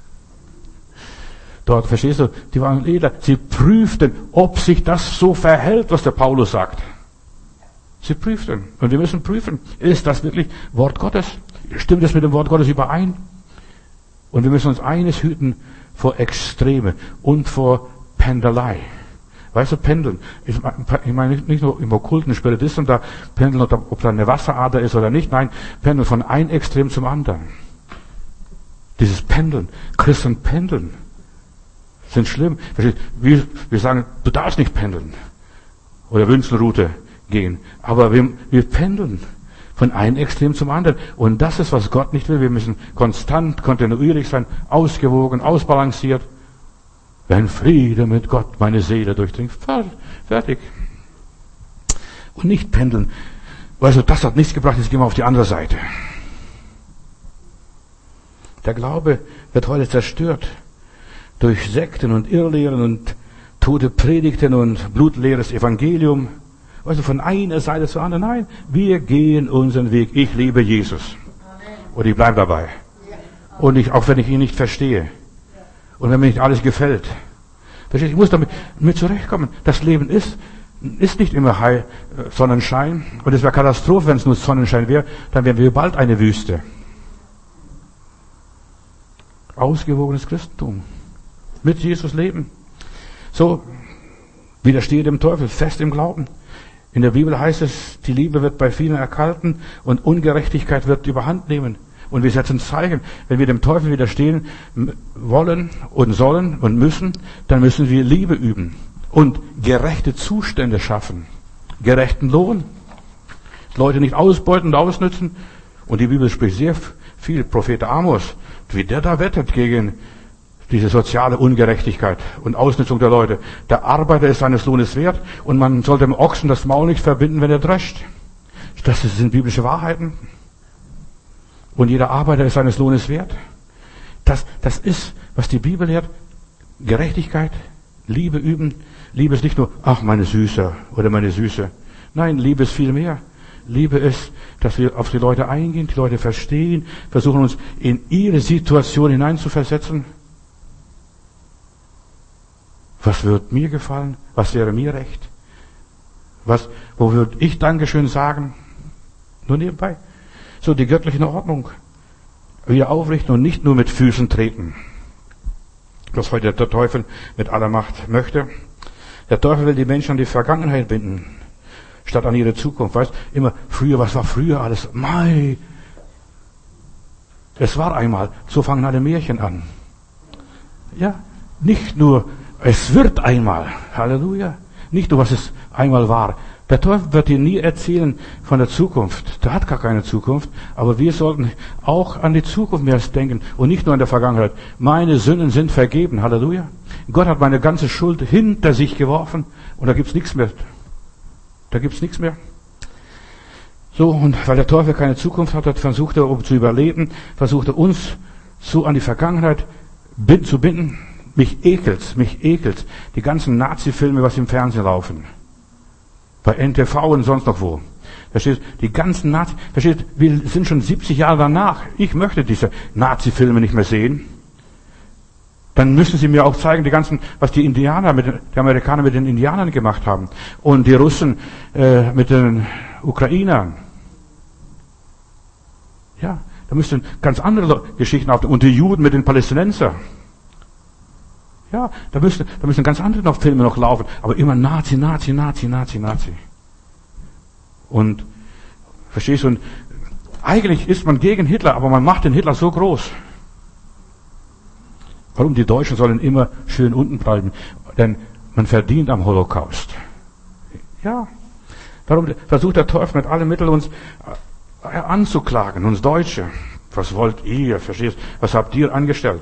Dort, verstehst du, die waren edler. Sie prüften, ob sich das so verhält, was der Paulus sagt. Sie prüften. Und wir müssen prüfen, ist das wirklich Wort Gottes? Stimmt es mit dem Wort Gottes überein? Und wir müssen uns eines hüten vor Extreme und vor Pendelei. Weißt du, pendeln. Ich meine nicht nur im okkulten Spiritisten da pendeln, ob da eine Wasserader ist oder nicht. Nein, pendeln von einem Extrem zum anderen. Dieses Pendeln. Christen pendeln. Sind schlimm. Wir sagen, du darfst nicht pendeln. Oder Wünschelroute gehen. Aber wir pendeln von einem Extrem zum anderen. Und das ist, was Gott nicht will. Wir müssen konstant, kontinuierlich sein, ausgewogen, ausbalanciert. Wenn Friede mit Gott meine Seele durchdringt. Fertig. Und nicht pendeln. Weißt du, das hat nichts gebracht, jetzt gehen wir auf die andere Seite. Der Glaube wird heute zerstört. Durch Sekten und Irrlehren und tote Predigten und blutleeres Evangelium. Weißt du, von einer Seite zur anderen. Nein, wir gehen unseren Weg. Ich liebe Jesus. Und ich bleibe dabei. Und auch wenn ich ihn nicht verstehe. Und wenn mir nicht alles gefällt. Ich muss damit zurechtkommen. Das Leben ist nicht immer Sonnenschein. Und es wäre Katastrophe, wenn es nur Sonnenschein wäre. Dann wären wir bald eine Wüste. Ausgewogenes Christentum. Mit Jesus leben. So, widerstehe dem Teufel, fest im Glauben. In der Bibel heißt es, die Liebe wird bei vielen erkalten und Ungerechtigkeit wird überhand nehmen. Und wir setzen Zeichen. Wenn wir dem Teufel widerstehen wollen und sollen und müssen, dann müssen wir Liebe üben und gerechte Zustände schaffen. Gerechten Lohn. Leute nicht ausbeuten und ausnützen. Und die Bibel spricht sehr viel, Prophet Amos, wie der da wettet gegen diese soziale Ungerechtigkeit und Ausnutzung der Leute. Der Arbeiter ist seines Lohnes wert und man soll dem Ochsen das Maul nicht verbinden, wenn er drescht. Das sind biblische Wahrheiten. Und jeder Arbeiter ist seines Lohnes wert. Das ist, was die Bibel lehrt. Gerechtigkeit, Liebe üben. Liebe ist nicht nur, ach, meine Süße oder meine Süße. Nein, Liebe ist viel mehr. Liebe ist, dass wir auf die Leute eingehen, die Leute verstehen, versuchen uns in ihre Situation hineinzuversetzen. Was wird mir gefallen? Was wäre mir recht? Wo würde ich Dankeschön sagen? Nur nebenbei. So, die göttliche Ordnung wieder aufrichten und nicht nur mit Füßen treten. Was heute der Teufel mit aller Macht möchte. Der Teufel will die Menschen an die Vergangenheit binden, statt an ihre Zukunft. Weißt, immer früher, was war früher alles? Mai. Es war einmal. So fangen alle Märchen an. Ja, nicht nur, es wird einmal. Halleluja. Nicht nur, was es einmal war. Der Teufel wird dir nie erzählen von der Zukunft. Der hat gar keine Zukunft. Aber wir sollten auch an die Zukunft mehr denken und nicht nur an der Vergangenheit. Meine Sünden sind vergeben. Halleluja. Gott hat meine ganze Schuld hinter sich geworfen und da gibt's nichts mehr. Da gibt's nichts mehr. So, und weil der Teufel keine Zukunft hat, versucht er, um zu überleben, versucht er uns so an die Vergangenheit zu binden. Mich ekelt's. Die ganzen Nazi-Filme, was im Fernsehen laufen. Bei NTV und sonst noch wo. Verstehst? Die ganzen verstehst? Wir sind schon 70 Jahre danach. Ich möchte diese Nazi-Filme nicht mehr sehen. Dann müssen sie mir auch zeigen, was die Amerikaner mit den Indianern gemacht haben. Und die Russen mit den Ukrainern. Ja, da müssten ganz andere Geschichten auf. Und die Juden mit den Palästinensern. Ja, da müssen ganz andere Filme noch laufen. Aber immer Nazi. Und, verstehst du, und eigentlich ist man gegen Hitler, aber man macht den Hitler so groß. Warum? Die Deutschen sollen immer schön unten bleiben. Denn man verdient am Holocaust. Ja. Darum versucht der Teufel mit allen Mitteln uns anzuklagen, uns Deutsche. Was wollt ihr? Verstehst du? Was habt ihr angestellt?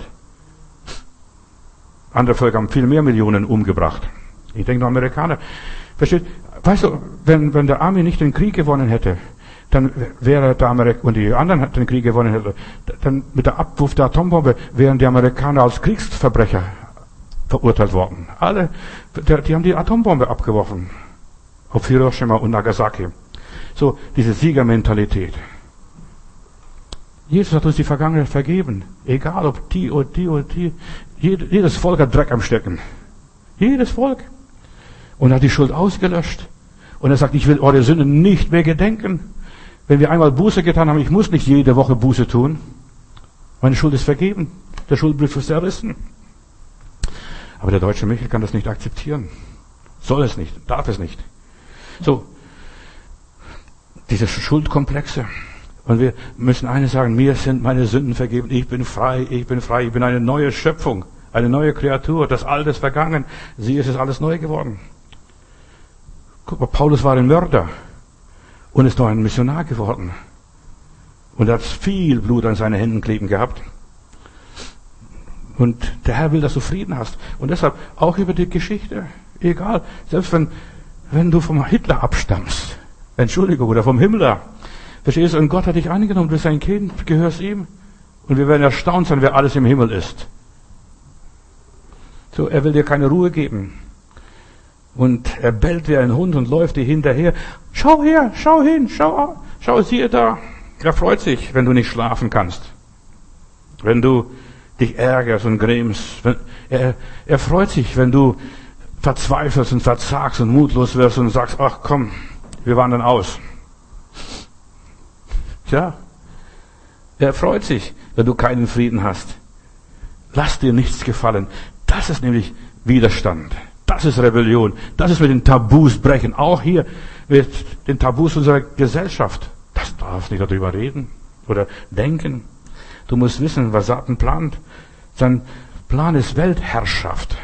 Andere Völker haben viel mehr Millionen umgebracht. Ich denke noch Amerikaner. Versteht? Weißt du, wenn der Army nicht den Krieg gewonnen hätte, dann wäre der und die anderen den Krieg gewonnen hätten, dann mit der Abwurf der Atombombe wären die Amerikaner als Kriegsverbrecher verurteilt worden. Alle, die haben die Atombombe abgeworfen. Auf Hiroshima und Nagasaki. So, diese Siegermentalität. Jesus hat uns die Vergangenheit vergeben. Egal ob die oder die oder die. Jedes Volk hat Dreck am Stecken. Jedes Volk. Und er hat die Schuld ausgelöscht. Und er sagt, ich will eure Sünden nicht mehr gedenken. Wenn wir einmal Buße getan haben, ich muss nicht jede Woche Buße tun. Meine Schuld ist vergeben. Der Schuldbrief ist zerrissen. Aber der deutsche Michel kann das nicht akzeptieren. Soll es nicht, darf es nicht. So, diese Schuldkomplexe. Und wir müssen eines sagen, mir sind meine Sünden vergeben, ich bin frei, ich bin eine neue Schöpfung, eine neue Kreatur, das Alte ist vergangen, sie ist alles neu geworden. Guck mal, Paulus war ein Mörder und ist noch ein Missionar geworden. Und er hat viel Blut an seinen Händen kleben gehabt. Und der Herr will, dass du Frieden hast. Und deshalb auch über die Geschichte, egal, selbst wenn du vom Hitler abstammst, Entschuldigung, oder vom Himmler, verstehst du, und Gott hat dich angenommen, du bist ein Kind, gehörst ihm. Und wir werden erstaunt sein, wer alles im Himmel ist. So, er will dir keine Ruhe geben. Und er bellt wie ein Hund und läuft dir hinterher. Schau her, schau hin, schau, siehe da. Er freut sich, wenn du nicht schlafen kannst. Wenn du dich ärgerst und grämst. Er freut sich, wenn du verzweifelst und verzagst und mutlos wirst und sagst, ach komm, wir wandern aus. Tja, er freut sich, wenn du keinen Frieden hast. Lass dir nichts gefallen. Das ist nämlich Widerstand. Das ist Rebellion. Das ist mit den Tabus brechen. Auch hier mit den Tabus unserer Gesellschaft. Das darfst nicht darüber reden oder denken. Du musst wissen, was Satan plant. Sein Plan ist Weltherrschaft.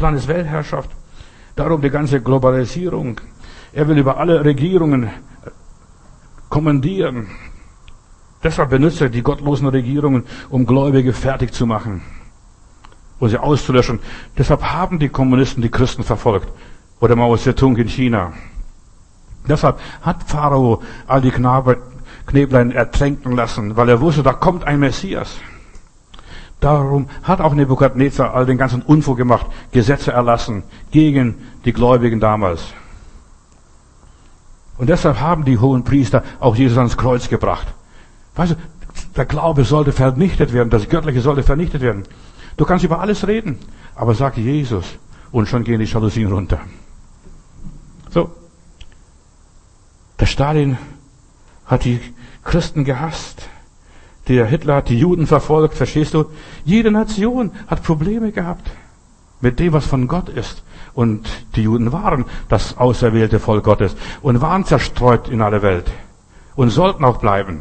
Darum die ganze Globalisierung. Er will über alle Regierungen kommandieren. Deshalb benutzt er die gottlosen Regierungen, um Gläubige fertig zu machen und sie auszulöschen. Deshalb haben die Kommunisten die Christen verfolgt. Oder Mao Zedong in China. Deshalb hat Pharao all die Kneblein ertränken lassen, weil er wusste, da kommt ein Messias. Darum hat auch Nebukadnezar all den ganzen Unfug gemacht, Gesetze erlassen gegen die Gläubigen damals. Und deshalb haben die hohen Priester auch Jesus ans Kreuz gebracht. Weißt du, der Glaube sollte vernichtet werden, das Göttliche sollte vernichtet werden. Du kannst über alles reden, aber sag Jesus und schon gehen die Jalousien runter. So. Der Stalin hat die Christen gehasst. Der Hitler hat die Juden verfolgt, verstehst du? Jede Nation hat Probleme gehabt mit dem, was von Gott ist. Und die Juden waren das auserwählte Volk Gottes und waren zerstreut in aller Welt und sollten auch bleiben.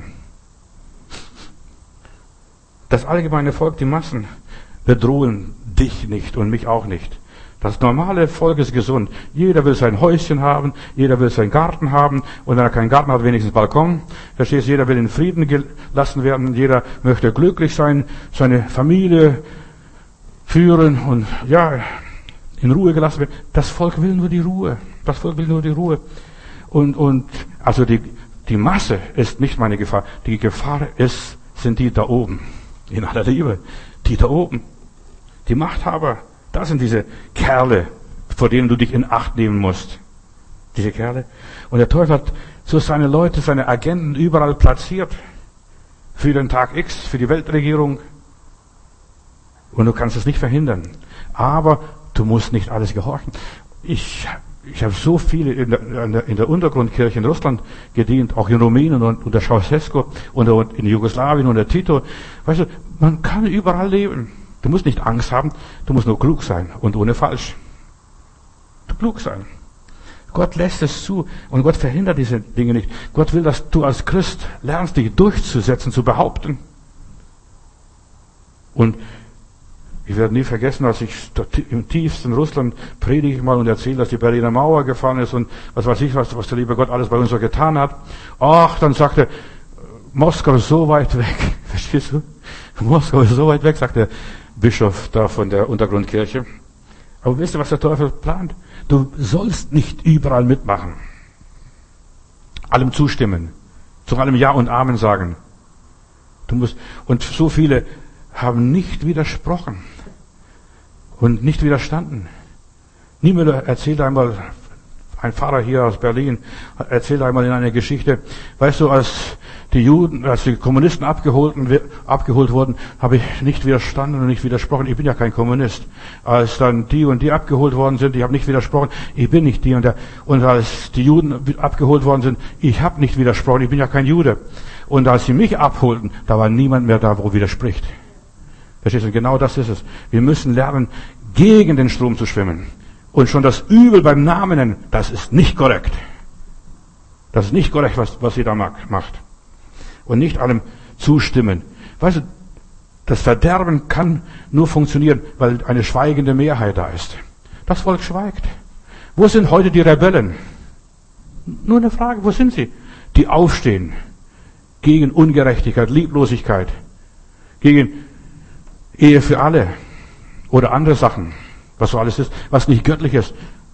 Das allgemeine Volk, die Massen, bedrohen dich nicht und mich auch nicht. Das normale Volk ist gesund. Jeder will sein Häuschen haben, jeder will seinen Garten haben und wenn er keinen Garten hat, wenigstens Balkon. Verstehst du? Jeder will in Frieden gelassen werden, jeder möchte glücklich sein, seine Familie führen und ja, in Ruhe gelassen werden. Das Volk will nur die Ruhe. Das Volk will nur die Ruhe. Und also die Masse ist nicht meine Gefahr. Die Gefahr sind die da oben. In aller Liebe. Die da oben. Die Machthaber. Das sind diese Kerle, vor denen du dich in Acht nehmen musst. Diese Kerle. Und der Teufel hat so seine Leute, seine Agenten überall platziert. Für den Tag X, für die Weltregierung. Und du kannst es nicht verhindern. Aber du musst nicht alles gehorchen. Ich habe so viele in der Untergrundkirche in Russland gedient, auch in Rumänien und der Ceausescu und in Jugoslawien und der Tito. Weißt du, man kann überall leben. Du musst nicht Angst haben, du musst nur klug sein und ohne falsch. Klug sein. Gott lässt es zu und Gott verhindert diese Dinge nicht. Gott will, dass du als Christ lernst, dich durchzusetzen, zu behaupten. Und ich werde nie vergessen, als ich im tiefsten Russland predige ich mal und erzähle, dass die Berliner Mauer gefallen ist und was weiß ich, was der liebe Gott alles bei uns so getan hat. Ach, dann sagte Moskau ist so weit weg. Verstehst du? Moskau ist so weit weg, sagt der Bischof da von der Untergrundkirche. Aber wisst ihr, was der Teufel plant? Du sollst nicht überall mitmachen. Allem zustimmen. Zu allem Ja und Amen sagen. Und so viele haben nicht widersprochen. Und nicht widerstanden. Niemöller erzählt einmal, ein Pfarrer hier aus Berlin, erzählt einmal in einer Geschichte, weißt du, als die Kommunisten abgeholt wurden, habe ich nicht widerstanden und nicht widersprochen. Ich bin ja kein Kommunist. Als dann die und die abgeholt worden sind, ich habe nicht widersprochen. Ich bin nicht die und der. Und als die Juden abgeholt worden sind, ich habe nicht widersprochen. Ich bin ja kein Jude. Und als sie mich abholten, da war niemand mehr da, wo widerspricht. Verstehst du? Genau das ist es. Wir müssen lernen, gegen den Strom zu schwimmen. Und schon das Übel beim Namen nennen, das ist nicht korrekt. Das ist nicht korrekt, was jeder macht. Und nicht allem zustimmen. Weißt du, das Verderben kann nur funktionieren, weil eine schweigende Mehrheit da ist. Das Volk schweigt. Wo sind heute die Rebellen? Nur eine Frage, wo sind sie? Die aufstehen gegen Ungerechtigkeit, Lieblosigkeit, gegen Ehe für alle oder andere Sachen, was so alles ist, was nicht göttlich ist.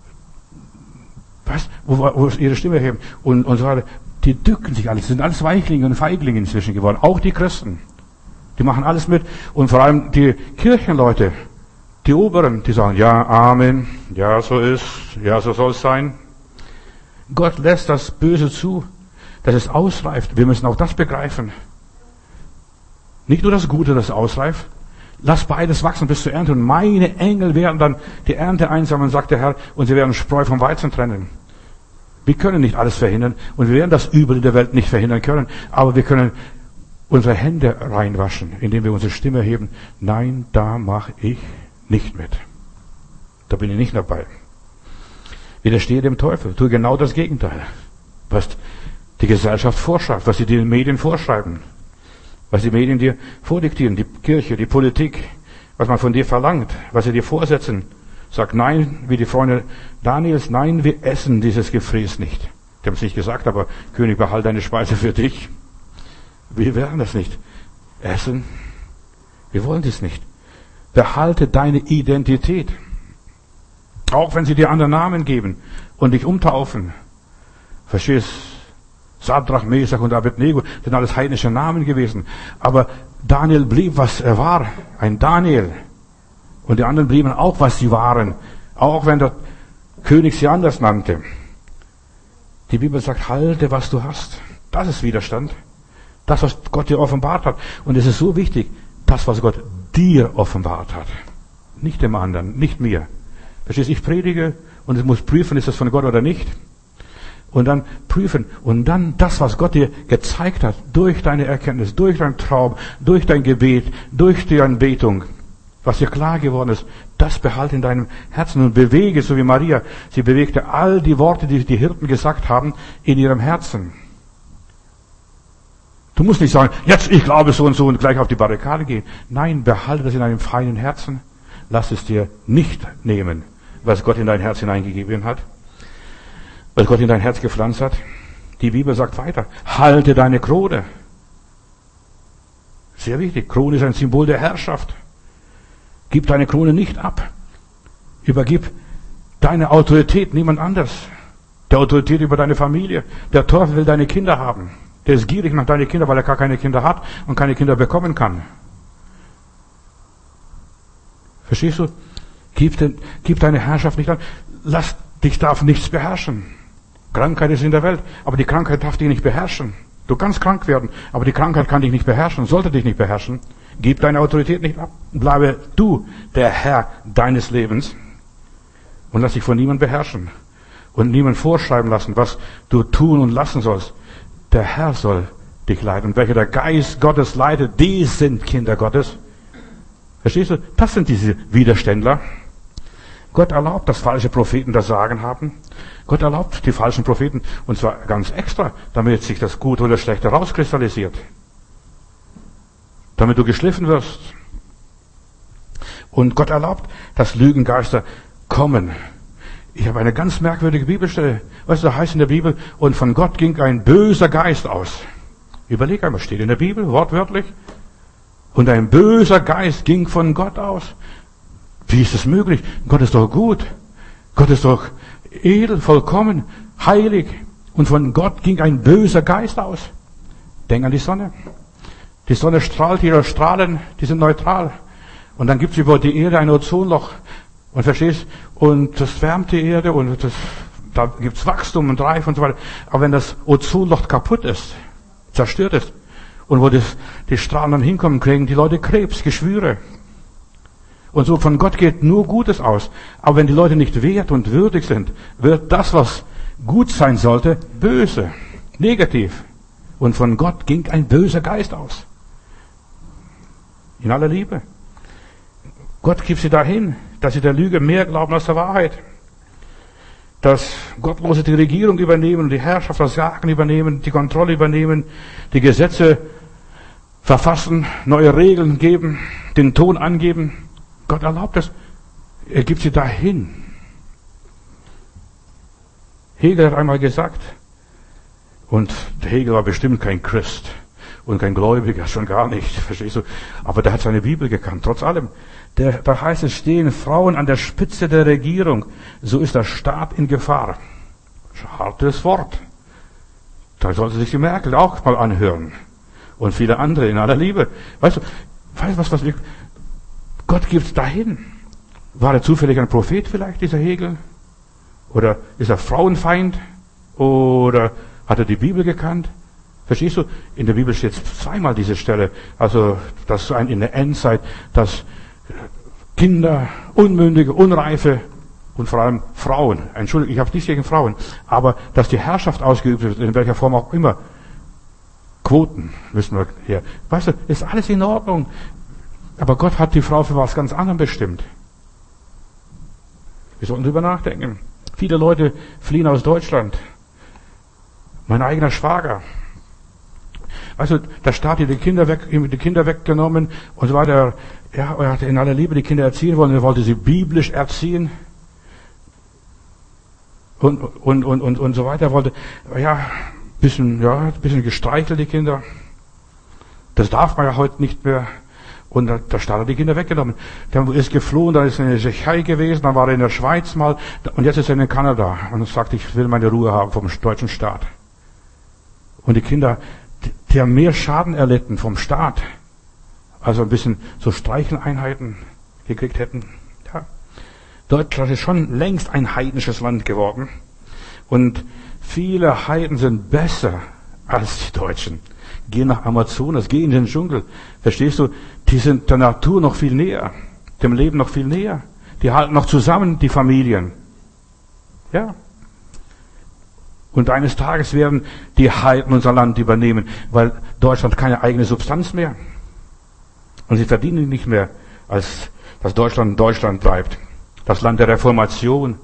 Was? Wo ihre Stimme heben und so weiter. Die dücken sich alles, sind alles Weichlinge und Feiglinge inzwischen geworden. Auch die Christen. Die machen alles mit. Und vor allem die Kirchenleute, die Oberen, die sagen, ja, Amen, ja, so ist, ja, so soll es sein. Gott lässt das Böse zu, dass es ausreift. Wir müssen auch das begreifen. Nicht nur das Gute, das ausreift. Lass beides wachsen bis zur Ernte. Und meine Engel werden dann die Ernte einsammeln, sagt der Herr, und sie werden Spreu vom Weizen trennen. Wir können nicht alles verhindern und wir werden das Übel in der Welt nicht verhindern können, aber wir können unsere Hände reinwaschen, indem wir unsere Stimme heben. Nein, da mache ich nicht mit. Da bin ich nicht dabei. Widerstehe dem Teufel. Tue genau das Gegenteil. Was die Gesellschaft vorschreibt, was die Medien vorschreiben, was die Medien dir vordiktieren, die Kirche, die Politik, was man von dir verlangt, was sie dir vorsetzen. Sag nein, wie die Freunde Daniels, nein, wir essen dieses Gefräß nicht. Die haben es nicht gesagt, aber König, behalte deine Speise für dich. Wir werden das nicht essen. Wir wollen das nicht. Behalte deine Identität. Auch wenn sie dir andere Namen geben und dich umtaufen. Verstehst? Sadrach, Mesach und Abednego sind alles heidnische Namen gewesen. Aber Daniel blieb, was er war, ein Daniel. Und die anderen blieben auch, was sie waren. Auch wenn der König sie anders nannte. Die Bibel sagt, halte, was du hast. Das ist Widerstand. Das, was Gott dir offenbart hat. Und es ist so wichtig, das, was Gott dir offenbart hat. Nicht dem anderen, nicht mir. Verstehst du, ich predige und ich muss prüfen, ist das von Gott oder nicht. Und dann prüfen. Und dann das, was Gott dir gezeigt hat, durch deine Erkenntnis, durch deinen Traum, durch dein Gebet, durch die Anbetung, was dir klar geworden ist, das behalte in deinem Herzen und bewege, so wie Maria. Sie bewegte all die Worte, die die Hirten gesagt haben, in ihrem Herzen. Du musst nicht sagen, jetzt, ich glaube so und gleich auf die Barrikade gehen. Nein, behalte das in einem feinen Herzen. Lass es dir nicht nehmen, was Gott in dein Herz hineingegeben hat, was Gott in dein Herz gepflanzt hat. Die Bibel sagt weiter, halte deine Krone. Sehr wichtig, Krone ist ein Symbol der Herrschaft. Gib deine Krone nicht ab. Übergib deine Autorität niemand anders. Der Autorität über deine Familie. Der Teufel will deine Kinder haben. Der ist gierig nach deinen Kindern, weil er gar keine Kinder hat und keine Kinder bekommen kann. Verstehst du? Gib deine Herrschaft nicht an. Dich darf nichts beherrschen. Krankheit ist in der Welt, aber die Krankheit darf dich nicht beherrschen. Du kannst krank werden, aber die Krankheit kann dich nicht beherrschen, sollte dich nicht beherrschen. Gib deine Autorität nicht ab. Bleibe du der Herr deines Lebens und lass dich von niemandem beherrschen und niemand vorschreiben lassen, was du tun und lassen sollst. Der Herr soll dich leiten. Und welcher der Geist Gottes leitet, die sind Kinder Gottes. Verstehst du? Das sind diese Widerständler. Gott erlaubt, dass falsche Propheten das Sagen haben. Gott erlaubt die falschen Propheten, und zwar ganz extra, damit sich das Gute oder Schlechte rauskristallisiert. Damit du geschliffen wirst. Und Gott erlaubt, dass Lügengeister kommen. Ich habe eine ganz merkwürdige Bibelstelle. Weißt du, da heißt in der Bibel, und von Gott ging ein böser Geist aus. Überleg einmal, steht in der Bibel, wortwörtlich. Und ein böser Geist ging von Gott aus. Wie ist das möglich? Gott ist doch gut. Gott ist doch edel, vollkommen, heilig. Und von Gott ging ein böser Geist aus. Denk an die Sonne. Die Sonne strahlt, ihre Strahlen, die sind neutral. Und dann gibt es über die Erde ein Ozonloch. Und verstehst? Und das wärmt die Erde und da gibt es Wachstum und Reif und so weiter. Aber wenn das Ozonloch kaputt ist, zerstört ist, und wo die Strahlen dann hinkommen, kriegen die Leute Krebs, Geschwüre. Und so von Gott geht nur Gutes aus. Aber wenn die Leute nicht wert und würdig sind, wird das, was gut sein sollte, böse, negativ. Und von Gott ging ein böser Geist aus. In aller Liebe. Gott gibt sie dahin, dass sie der Lüge mehr glauben als der Wahrheit. Dass Gottlose die Regierung übernehmen, die Herrschaft, das Sagen übernehmen, die Kontrolle übernehmen, die Gesetze verfassen, neue Regeln geben, den Ton angeben. Gott erlaubt es. Er gibt sie dahin. Hegel hat einmal gesagt, und Hegel war bestimmt kein Christ und kein Gläubiger, schon gar nicht, verstehst du? Aber der hat seine Bibel gekannt, trotz allem. Da heißt es, stehen Frauen an der Spitze der Regierung, so ist der Staat in Gefahr. Hartes Wort. Da sollte sich die Merkel auch mal anhören. Und viele andere in aller Liebe. Weißt du, was Gott gibt dahin. War er zufällig ein Prophet vielleicht, dieser Hegel? Oder ist er Frauenfeind? Oder hat er die Bibel gekannt? Verstehst du? In der Bibel steht zweimal diese Stelle. Also, dass in der Endzeit, dass Kinder, Unmündige, Unreife und vor allem Frauen, Entschuldigung, ich habe nichts gegen Frauen, aber dass die Herrschaft ausgeübt wird, in welcher Form auch immer, Quoten müssen wir her. Weißt du, ist alles in Ordnung. Aber Gott hat die Frau für was ganz anderem bestimmt. Wir sollten drüber nachdenken. Viele Leute fliehen aus Deutschland. Mein eigener Schwager. Also der Staat hat die Kinder weggenommen und so weiter. Ja, er hat in aller Liebe die Kinder erziehen wollen. Er wollte sie biblisch erziehen und so weiter. Er wollte bisschen gestreichelt die Kinder. Das darf man ja heute nicht mehr. Und der Staat hat die Kinder weggenommen. Der ist geflohen, dann ist er in der Tschechei gewesen, dann war er in der Schweiz mal und jetzt ist er in Kanada und sagt, ich will meine Ruhe haben vom deutschen Staat. Und die Kinder, die haben mehr Schaden erlitten vom Staat also ein bisschen so Streicheleinheiten gekriegt hätten. Ja. Deutschland ist schon längst ein heidnisches Land geworden. Und viele Heiden sind besser als die Deutschen. Geh nach Amazonas, geh in den Dschungel. Verstehst du? Die sind der Natur noch viel näher. Dem Leben noch viel näher. Die halten noch zusammen, die Familien. Ja. Und eines Tages werden die Heiden unser Land übernehmen, weil Deutschland keine eigene Substanz mehr. Und sie verdienen nicht mehr, als dass Deutschland Deutschland bleibt. Das Land der Reformation.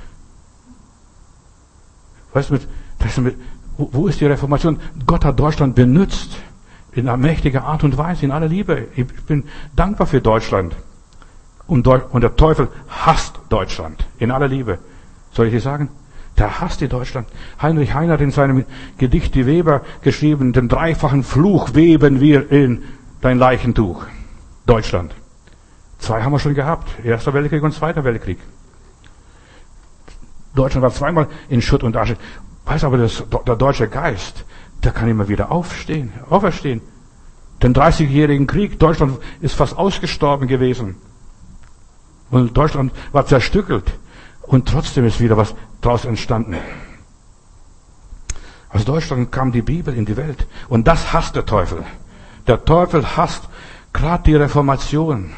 Weißt du, wo ist die Reformation? Gott hat Deutschland benutzt. In einer mächtigen Art und Weise, in aller Liebe. Ich bin dankbar für Deutschland. Und der Teufel hasst Deutschland. In aller Liebe. Soll ich dir sagen? Der hasst die Deutschland. Heinrich Heine hat in seinem Gedicht Die Weber geschrieben, den dreifachen Fluch weben wir in dein Leichentuch. Deutschland. 2 haben wir schon gehabt. Erster Weltkrieg und Zweiter Weltkrieg. Deutschland war zweimal in Schutt und Asche. Weißt aber, der deutsche Geist, der kann immer wieder auferstehen. Den 30-jährigen Krieg, Deutschland ist fast ausgestorben gewesen. Und Deutschland war zerstückelt. Und trotzdem ist wieder was daraus entstanden. Aus Deutschland kam die Bibel in die Welt. Und das hasst der Teufel. Der Teufel hasst gerade die Reformation.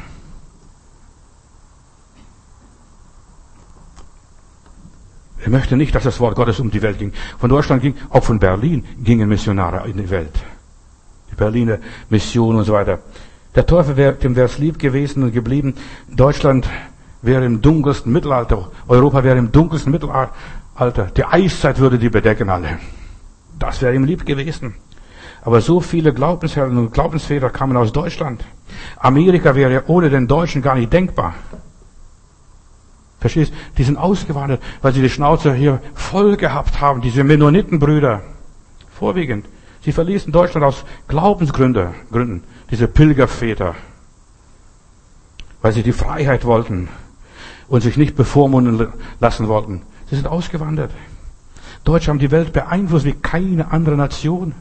Er möchte nicht, dass das Wort Gottes um die Welt ging. Von Deutschland ging, auch von Berlin gingen Missionare in die Welt. Die Berliner Mission und so weiter. Der Teufel dem wäre es lieb gewesen und geblieben. Deutschland wäre im dunkelsten Mittelalter. Europa wäre im dunkelsten Mittelalter. Die Eiszeit würde die bedecken alle. Das wäre ihm lieb gewesen. Aber so viele Glaubenshelden und Glaubensväter kamen aus Deutschland. Amerika wäre ohne den Deutschen gar nicht denkbar. Verstehst? Die sind ausgewandert, weil sie die Schnauze hier voll gehabt haben, diese Mennonitenbrüder. Vorwiegend. Sie verließen Deutschland aus Glaubensgründen, diese Pilgerväter. Weil sie die Freiheit wollten und sich nicht bevormunden lassen wollten. Sie sind ausgewandert. Deutsche haben die Welt beeinflusst wie keine andere Nation.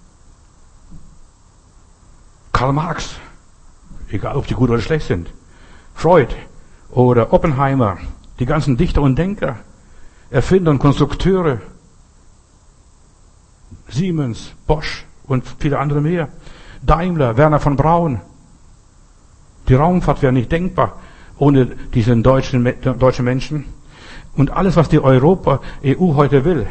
Karl Marx, egal ob die gut oder schlecht sind. Freud oder Oppenheimer, die ganzen Dichter und Denker, Erfinder und Konstrukteure, Siemens, Bosch und viele andere mehr. Daimler, Werner von Braun. Die Raumfahrt wäre nicht denkbar ohne diesen deutschen Menschen. Und alles, was die EU heute will,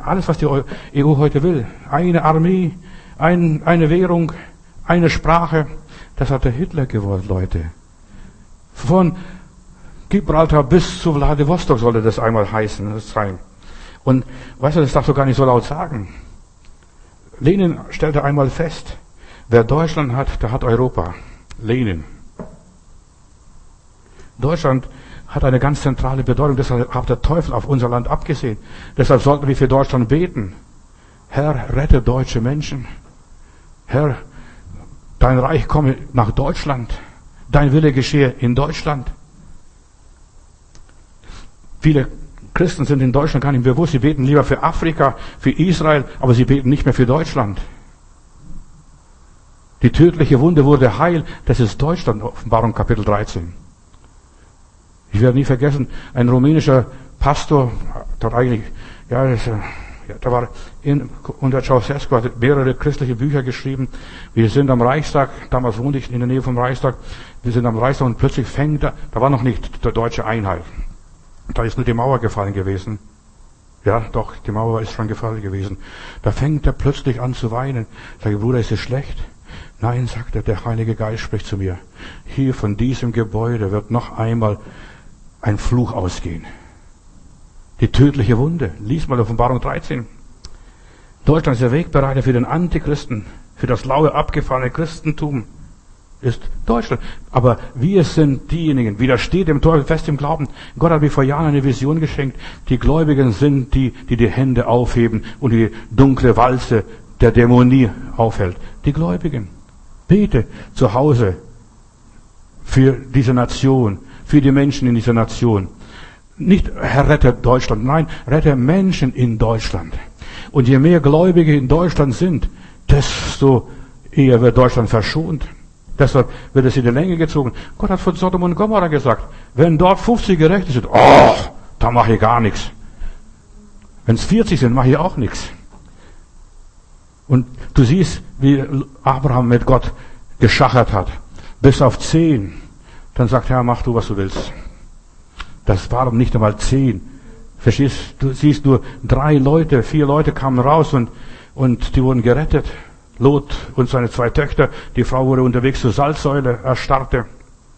eine Armee, eine Währung, eine Sprache, das hat der Hitler gewollt, Leute. Von Gibraltar bis zu Vladivostok sollte das einmal sein. Und weißt du, das darfst du gar nicht so laut sagen. Lenin stellte einmal fest, wer Deutschland hat, der hat Europa. Lenin. Deutschland hat eine ganz zentrale Bedeutung, deshalb hat der Teufel auf unser Land abgesehen. Deshalb sollten wir für Deutschland beten. Herr, rette deutsche Menschen. Herr, dein Reich komme nach Deutschland. Dein Wille geschehe in Deutschland. Viele Christen sind in Deutschland gar nicht bewusst. Sie beten lieber für Afrika, für Israel, aber sie beten nicht mehr für Deutschland. Die tödliche Wunde wurde heil. Das ist Deutschland, Offenbarung Kapitel 13. Ich werde nie vergessen, ein rumänischer Pastor, der war unter Ceausescu, hat mehrere christliche Bücher geschrieben. Wir sind am Reichstag, damals wohnte ich in der Nähe vom Reichstag, wir sind am Reichstag und plötzlich da war noch nicht der deutsche Einheit. Da ist nur die Mauer gefallen gewesen. Ja, doch, die Mauer ist schon gefallen gewesen. Da fängt er plötzlich an zu weinen. Sage, Bruder, ist es schlecht? Nein, sagt er, der Heilige Geist spricht zu mir. Hier von diesem Gebäude wird noch einmal ein Fluch ausgehen. Die tödliche Wunde. Lies mal Offenbarung 13. Deutschland ist der Wegbereiter für den Antichristen, für das laue, abgefallene Christentum. Ist Deutschland. Aber wir sind diejenigen, widersteht dem Teufel fest im Glauben. Gott hat mir vor Jahren eine Vision geschenkt. Die Gläubigen sind die Hände aufheben und die dunkle Walze der Dämonie aufhält. Die Gläubigen. Bete zu Hause für diese Nation, für die Menschen in dieser Nation. Nicht, Herr, rette Deutschland. Nein, rette Menschen in Deutschland. Und je mehr Gläubige in Deutschland sind, desto eher wird Deutschland verschont. Deshalb wird es in die Länge gezogen. Gott hat von Sodom und Gomorra gesagt, wenn dort 50 Gerechte sind, da mache ich gar nichts. Wenn es 40 sind, mache ich auch nichts. Und du siehst, wie Abraham mit Gott geschachert hat. Bis auf 10. Dann sagt Herr, mach du, was du willst. Das waren nicht einmal 10. Verstehst du? Siehst nur 4 Leute kamen raus und die wurden gerettet. Lot und seine 2 Töchter. Die Frau wurde unterwegs zur Salzsäule, erstarrte.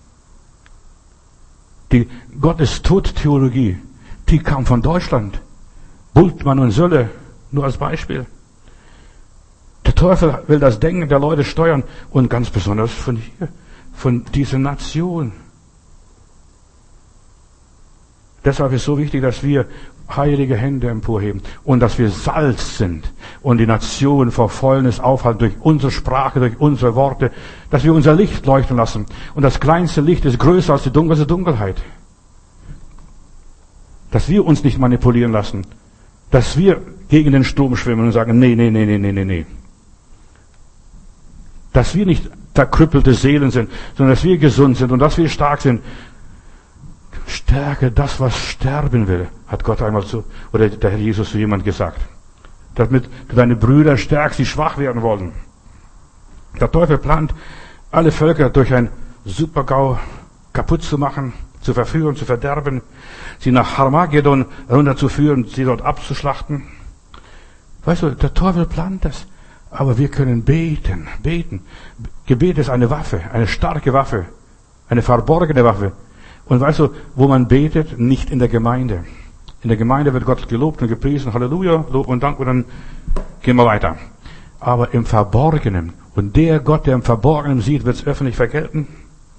Die Gottes-Tod-Theologie, die kam von Deutschland. Bultmann und Sölle, nur als Beispiel. Der Teufel will das Denken der Leute steuern und ganz besonders von dieser Nation. Deshalb ist es so wichtig, dass wir heilige Hände emporheben und dass wir Salz sind und die Nation vor Fäulnis aufhalten durch unsere Sprache, durch unsere Worte, dass wir unser Licht leuchten lassen. Und das kleinste Licht ist größer als die dunkelste Dunkelheit. Dass wir uns nicht manipulieren lassen, dass wir gegen den Strom schwimmen und sagen, nee. Dass wir nicht zerkrüppelte Seelen sind, sondern dass wir gesund sind und dass wir stark sind. Stärke das, was sterben will, hat Gott einmal oder der Herr Jesus zu jemand gesagt. Damit du deine Brüder stärkst, die schwach werden wollen. Der Teufel plant, alle Völker durch ein Supergau kaputt zu machen, zu verführen, zu verderben, sie nach Harmagedon runterzuführen, sie dort abzuschlachten. Weißt du, der Teufel plant das. Aber wir können beten. Gebet ist eine Waffe, eine starke Waffe, eine verborgene Waffe. Und weißt du, wo man betet? Nicht in der Gemeinde. In der Gemeinde wird Gott gelobt und gepriesen. Halleluja, Lob und Dank und dann gehen wir weiter. Aber im Verborgenen. Und der Gott, der im Verborgenen sieht, wird es öffentlich vergelten.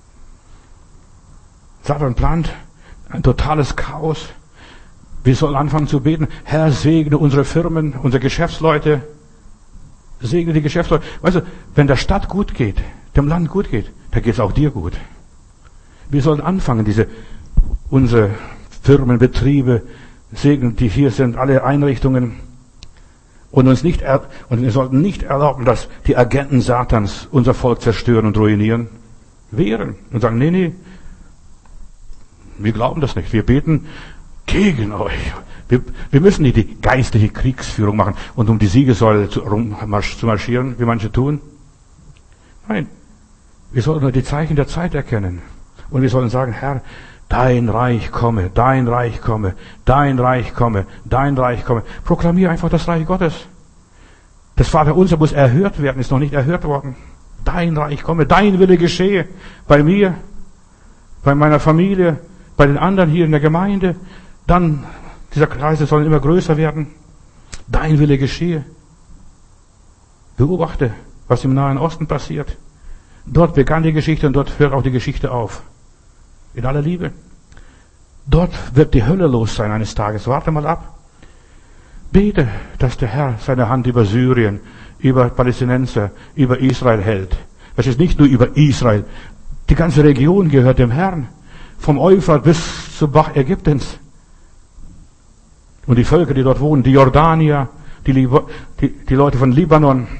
Satan plant ein totales Chaos. Wir sollen anfangen zu beten. Herr, segne unsere Firmen, unsere Geschäftsleute. Segne die Geschäftsleute. Weißt du, wenn der Stadt gut geht, dem Land gut geht, dann geht es auch dir gut. Wir sollen anfangen, unsere Firmen, Betriebe, segnen, die hier sind, alle Einrichtungen, und wir sollten nicht erlauben, dass die Agenten Satans unser Volk zerstören und ruinieren, wehren und sagen, nee, wir glauben das nicht, wir beten gegen euch. Wir müssen nicht die geistliche Kriegsführung machen und um die Siegessäule zu marschieren, wie manche tun. Nein, wir sollten nur die Zeichen der Zeit erkennen. Und wir sollen sagen, Herr, dein Reich komme, dein Reich komme, dein Reich komme, dein Reich komme. Proklamiere einfach das Reich Gottes. Das Vaterunser muss erhört werden, ist noch nicht erhört worden. Dein Reich komme, dein Wille geschehe. Bei mir, bei meiner Familie, bei den anderen hier in der Gemeinde. Dann, dieser Kreise sollen immer größer werden. Dein Wille geschehe. Beobachte, was im Nahen Osten passiert. Dort begann die Geschichte und dort hört auch die Geschichte auf. In aller Liebe. Dort wird die Hölle los sein eines Tages. Warte mal ab. Bete, dass der Herr seine Hand über Syrien, über Palästinenser, über Israel hält. Das ist nicht nur über Israel. Die ganze Region gehört dem Herrn. Vom Euphrat bis zum Bach Ägyptens. Und die Völker, die dort wohnen, die Jordanier, die Leute von Libanon,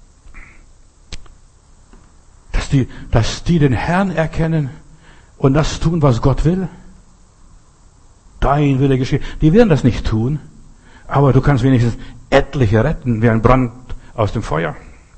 dass die den Herrn erkennen und das tun, was Gott will. Dein Wille geschehe. Die werden das nicht tun, aber du kannst wenigstens etliche retten, wie ein Brand aus dem Feuer.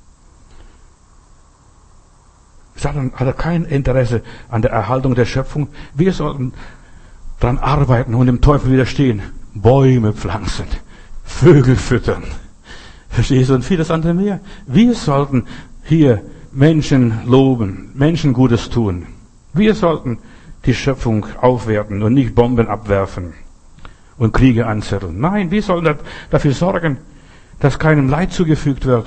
Satan hat kein Interesse an der Erhaltung der Schöpfung. Wir sollten daran arbeiten und dem Teufel widerstehen. Bäume pflanzen, Vögel füttern. Verstehst du? Und vieles andere mehr. Wir sollten hier Menschen loben, Menschen Gutes tun. Wir sollten die Schöpfung aufwerten und nicht Bomben abwerfen und Kriege anzetteln. Nein, wir sollen dafür sorgen, dass keinem Leid zugefügt wird.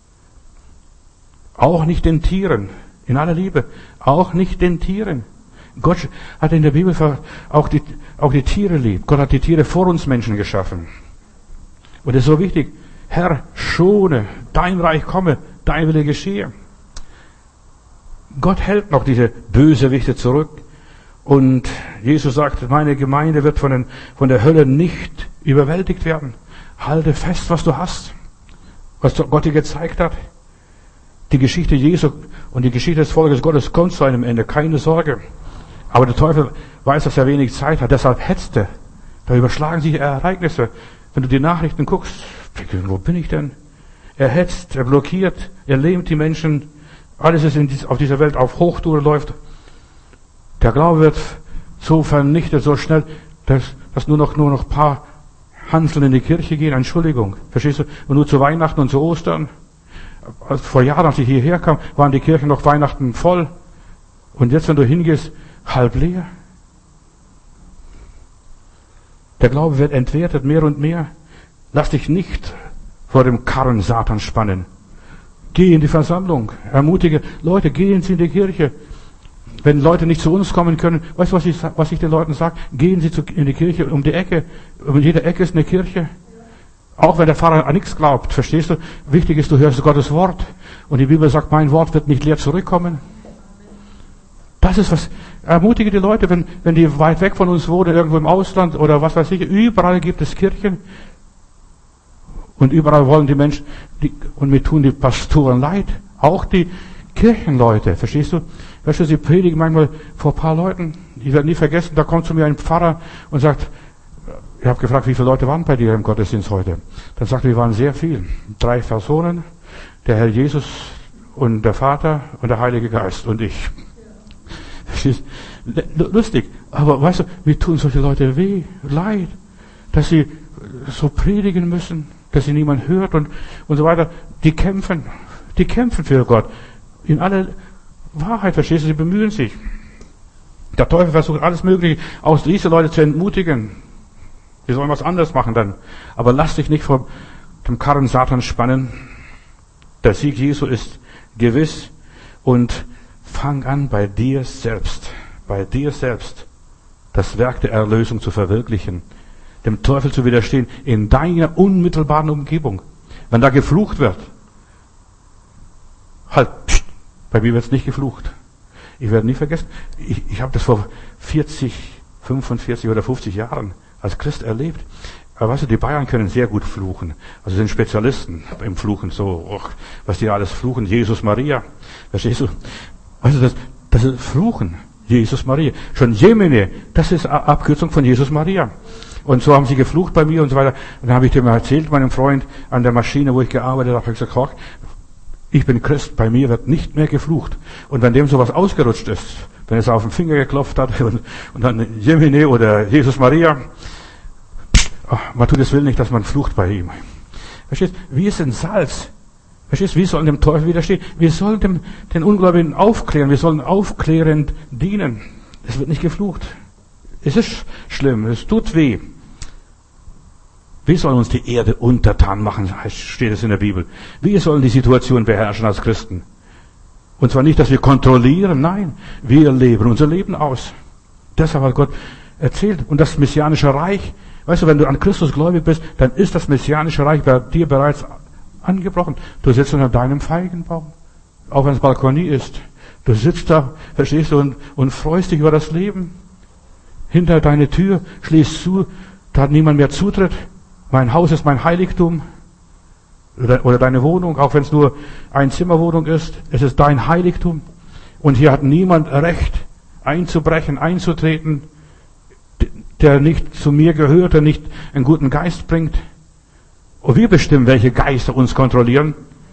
Auch nicht den Tieren. In aller Liebe. Auch nicht den Tieren. Gott hat in der Bibel auch die Tiere lieb. Gott hat die Tiere vor uns Menschen geschaffen. Und es ist so wichtig. Herr, schone, dein Reich komme, dein Wille geschehe. Gott hält noch diese Bösewichte zurück. Und Jesus sagt, meine Gemeinde wird von der Hölle nicht überwältigt werden. Halte fest, was du hast. Was Gott dir gezeigt hat. Die Geschichte Jesu und die Geschichte des Volkes Gottes kommt zu einem Ende, keine Sorge. Aber der Teufel weiß, dass er wenig Zeit hat, deshalb hetzt er. Da überschlagen sich Ereignisse. Wenn du die Nachrichten guckst, wo bin ich denn? Er hetzt, er blockiert, er lähmt die Menschen. Alles ist auf dieser Welt auf Hochtouren läuft. Der Glaube wird so vernichtet, so schnell, dass nur noch ein paar Hanseln in die Kirche gehen. Entschuldigung, verstehst du? Und nur zu Weihnachten und zu Ostern. Vor Jahren, als ich hierher kam, waren die Kirchen noch Weihnachten voll. Und jetzt, wenn du hingehst, halb leer. Der Glaube wird entwertet, mehr und mehr. Lass dich nicht vor dem Karren Satans spannen. Geh in die Versammlung. Ermutige Leute, gehen Sie in die Kirche. Wenn Leute nicht zu uns kommen können, weißt du, was ich den Leuten sage? Gehen Sie in die Kirche um die Ecke. Um jede Ecke ist eine Kirche. Auch wenn der Pfarrer an nichts glaubt, verstehst du? Wichtig ist, du hörst Gottes Wort. Und die Bibel sagt, mein Wort wird nicht leer zurückkommen. Das ist was, ermutige die Leute, wenn die weit weg von uns wohnen, irgendwo im Ausland oder was weiß ich, überall gibt es Kirchen. Und überall wollen die Menschen, und mir tun die Pastoren leid. Auch die Kirchenleute, verstehst du? Weißt du, sie predigen manchmal vor ein paar Leuten. Ich werde nie vergessen, da kommt zu mir ein Pfarrer und sagt, ich habe gefragt, wie viele Leute waren bei dir im Gottesdienst heute? Dann sagte er, wir waren sehr viel. 3 Personen, der Herr Jesus und der Vater und der Heilige Geist und ich. Lustig, aber weißt du, wie tun solche Leute weh, leid, dass sie so predigen müssen, dass sie niemand hört und so weiter. Die kämpfen für Gott. In aller Wahrheit, verstehst du, sie bemühen sich. Der Teufel versucht alles Mögliche, aus diese Leute zu entmutigen. Die sollen was anderes machen dann. Aber lass dich nicht vor dem Karren Satans spannen. Der Sieg Jesu ist gewiss und fang an bei dir selbst. Bei dir selbst. Das Werk der Erlösung zu verwirklichen. Dem Teufel zu widerstehen. In deiner unmittelbaren Umgebung. Wenn da geflucht wird. Halt, pst, bei mir wird's nicht geflucht. Ich werde nie vergessen. Ich habe das vor 40, 45 oder 50 Jahren als Christ erlebt. Aber weißt du, die Bayern können sehr gut fluchen. Also sind Spezialisten im Fluchen. So, was die alles fluchen. Jesus, Maria. Verstehst du? Weißt du, das ist Fluchen. Jesus, Maria. Schon Jemine, das ist Abkürzung von Jesus, Maria. Und so haben sie geflucht bei mir und so weiter. Und dann habe ich dem erzählt, meinem Freund, an der Maschine, wo ich gearbeitet habe, ich gesagt, ich bin Christ, bei mir wird nicht mehr geflucht. Und wenn dem sowas ausgerutscht ist, wenn es auf den Finger geklopft hat und dann Jemine oder Jesus Maria, man tut es will nicht, dass man flucht bei ihm. Verstehst? Wir sind Salz. Verstehst? Wir sollen dem Teufel widerstehen. Wir sollen den Ungläubigen aufklären. Wir sollen aufklärend dienen. Es wird nicht geflucht. Es ist schlimm. Es tut weh. Wir sollen uns die Erde untertan machen, steht es in der Bibel. Wir sollen die Situation beherrschen als Christen. Und zwar nicht, dass wir kontrollieren, nein, wir leben unser Leben aus. Deshalb hat Gott erzählt. Und das messianische Reich, weißt du, wenn du an Christus gläubig bist, dann ist das messianische Reich bei dir bereits angebrochen. Du sitzt unter deinem Feigenbaum, auch wenn es Balkonie ist. Du sitzt da, verstehst du, und freust dich über das Leben. Hinter deine Tür schließt zu, da hat niemand mehr Zutritt. Mein Haus ist mein Heiligtum. Oder deine Wohnung, auch wenn es nur Einzimmerwohnung ist. Es ist dein Heiligtum. Und hier hat niemand Recht, einzubrechen, einzutreten, der nicht zu mir gehört, der nicht einen guten Geist bringt. Und wir bestimmen, welche Geister uns kontrollieren.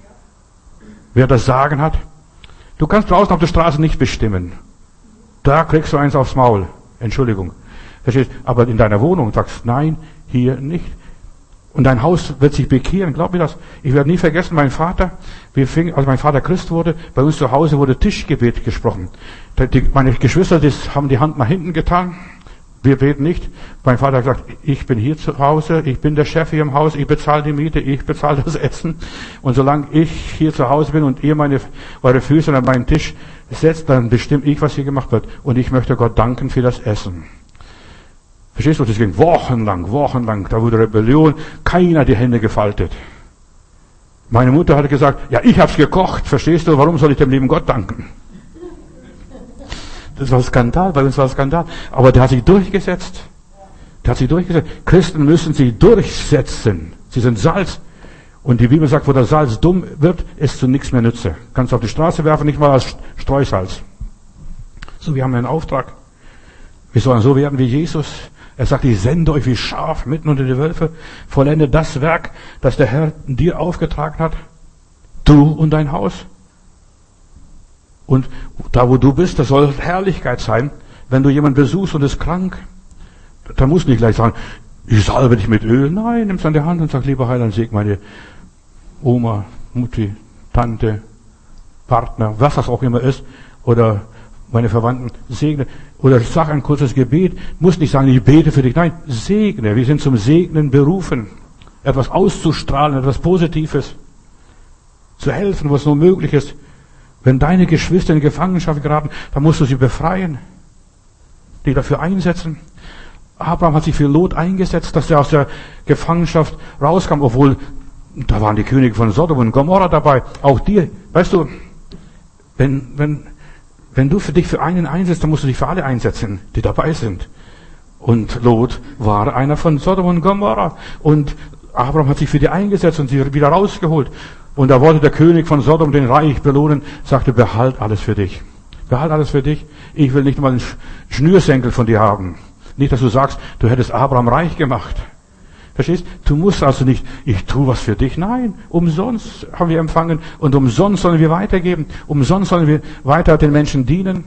Wer das Sagen hat. Du kannst draußen auf der Straße nicht bestimmen. Da kriegst du eins aufs Maul. Entschuldigung. Verstehst? Aber in deiner Wohnung sagst, nein, hier nicht. Und dein Haus wird sich bekehren, glaub mir das. Ich werde nie vergessen, mein Vater, als mein Vater Christ wurde, bei uns zu Hause wurde Tischgebet gesprochen. Meine Geschwister, haben die Hand nach hinten getan. Wir beten nicht. Mein Vater hat gesagt, ich bin hier zu Hause, ich bin der Chef hier im Haus, ich bezahle die Miete, ich bezahle das Essen. Und solange ich hier zu Hause bin und ihr eure Füße an meinen Tisch setzt, dann bestimme ich, was hier gemacht wird. Und ich möchte Gott danken für das Essen. Verstehst du? Das ging wochenlang. Da wurde Rebellion, keiner hat die Hände gefaltet. Meine Mutter hatte gesagt, ja, ich hab's gekocht, verstehst du? Warum soll ich dem lieben Gott danken? Das war ein Skandal, bei uns war ein Skandal. Aber der hat sich durchgesetzt. Christen müssen sich durchsetzen. Sie sind Salz. Und die Bibel sagt, wo das Salz dumm wird, ist zu nichts mehr nütze. Kannst du auf die Straße werfen, nicht mal als Streusalz. So, wir haben einen Auftrag. Wir sollen so werden wie Jesus. Er sagt, ich sende euch wie Schaf mitten unter die Wölfe. Vollende das Werk, das der Herr dir aufgetragen hat. Du und dein Haus. Und da, wo du bist, das soll Herrlichkeit sein. Wenn du jemanden besuchst und ist krank, dann musst du nicht gleich sagen, ich salbe dich mit Öl. Nein, nimm's an die Hand und sag, lieber Heiland, segne meine Oma, Mutti, Tante, Partner, was das auch immer ist, oder meine Verwandten, segne. Oder sag ein kurzes Gebet. Muss nicht sagen, ich bete für dich. Nein, segne. Wir sind zum Segnen berufen. Etwas auszustrahlen, etwas Positives. Zu helfen, was nur möglich ist. Wenn deine Geschwister in Gefangenschaft geraten, dann musst du sie befreien. Die dafür einsetzen. Abraham hat sich für Lot eingesetzt, dass er aus der Gefangenschaft rauskam, obwohl da waren die Könige von Sodom und Gomorra dabei. Auch die, weißt du, wenn du für dich für einen einsetzt, dann musst du dich für alle einsetzen, die dabei sind. Und Lot war einer von Sodom und Gomorra. Und Abraham hat sich für die eingesetzt und sie wieder rausgeholt. Und da wollte der König von Sodom den Reich belohnen, sagte, behalt alles für dich. Behalt alles für dich. Ich will nicht mal einen Schnürsenkel von dir haben. Nicht, dass du sagst, du hättest Abraham reich gemacht. Verstehst? Du musst also nicht, ich tue was für dich. Nein, umsonst haben wir empfangen und umsonst sollen wir weitergeben. Umsonst sollen wir weiter den Menschen dienen.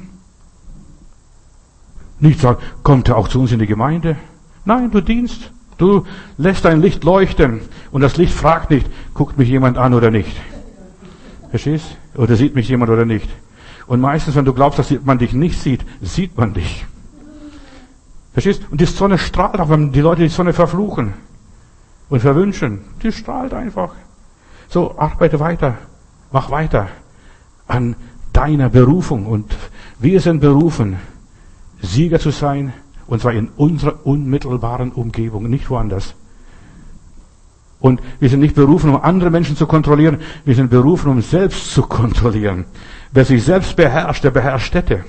Nicht sagen, kommt er auch zu uns in die Gemeinde. Nein, du dienst. Du lässt dein Licht leuchten. Und das Licht fragt nicht, guckt mich jemand an oder nicht. Verstehst? Oder sieht mich jemand oder nicht. Und meistens, wenn du glaubst, dass man dich nicht sieht, sieht man dich. Verstehst? Und die Sonne strahlt auch, wenn die Leute die Sonne verfluchen und verwünschen. Die strahlt einfach. So, arbeite weiter. Mach weiter an deiner Berufung. Und wir sind berufen, Sieger zu sein, und zwar in unserer unmittelbaren Umgebung, nicht woanders. Und wir sind nicht berufen, um andere Menschen zu kontrollieren. Wir sind berufen, um selbst zu kontrollieren. Wer sich selbst beherrscht, der beherrscht Städte.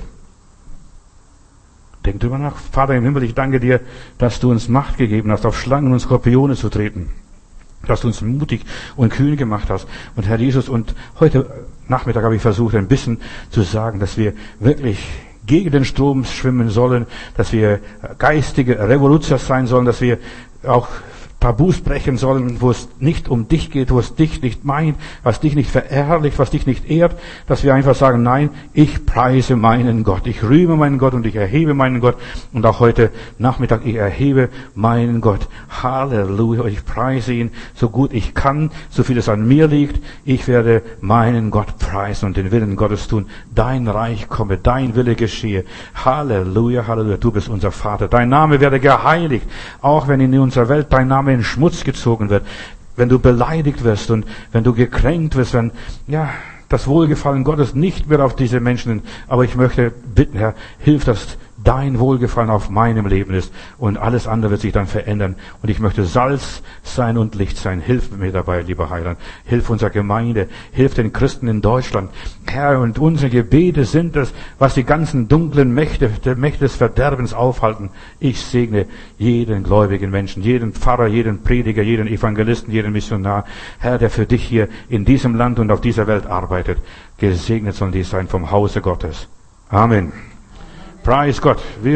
Denk drüber nach. Vater im Himmel, ich danke dir, dass du uns Macht gegeben hast, auf Schlangen und Skorpione zu treten. Dass du uns mutig und kühn gemacht hast. Und Herr Jesus, und heute Nachmittag habe ich versucht, ein bisschen zu sagen, dass wir wirklich gegen den Strom schwimmen sollen, dass wir geistige Revoluzer sein sollen, dass wir auch Tabus brechen sollen, wo es nicht um dich geht, wo es dich nicht meint, was dich nicht verherrlicht, was dich nicht ehrt, dass wir einfach sagen, nein, ich preise meinen Gott, ich rühme meinen Gott und ich erhebe meinen Gott. Und auch heute Nachmittag, ich erhebe meinen Gott. Halleluja, ich preise ihn, so gut ich kann, so viel es an mir liegt. Ich werde meinen Gott preisen und den Willen Gottes tun. Dein Reich komme, dein Wille geschehe. Halleluja, Halleluja, du bist unser Vater. Dein Name werde geheiligt, auch wenn in unserer Welt dein Name in den Schmutz gezogen wird, wenn du beleidigt wirst und wenn du gekränkt wirst, wenn, ja, das Wohlgefallen Gottes nicht mehr auf diese Menschen, aber ich möchte bitten, Herr, hilf, dass dein Wohlgefallen auf meinem Leben ist und alles andere wird sich dann verändern und ich möchte Salz sein und Licht sein. Hilf mir dabei, lieber Heiland. Hilf unserer Gemeinde, hilf den Christen in Deutschland. Herr, und unsere Gebete sind es, was die ganzen dunklen Mächte des Verderbens aufhalten. Ich segne jeden gläubigen Menschen, jeden Pfarrer, jeden Prediger, jeden Evangelisten, jeden Missionar. Herr, der für dich hier in diesem Land und auf dieser Welt arbeitet. Gesegnet sollen die sein vom Hause Gottes. Amen. Preis Gott.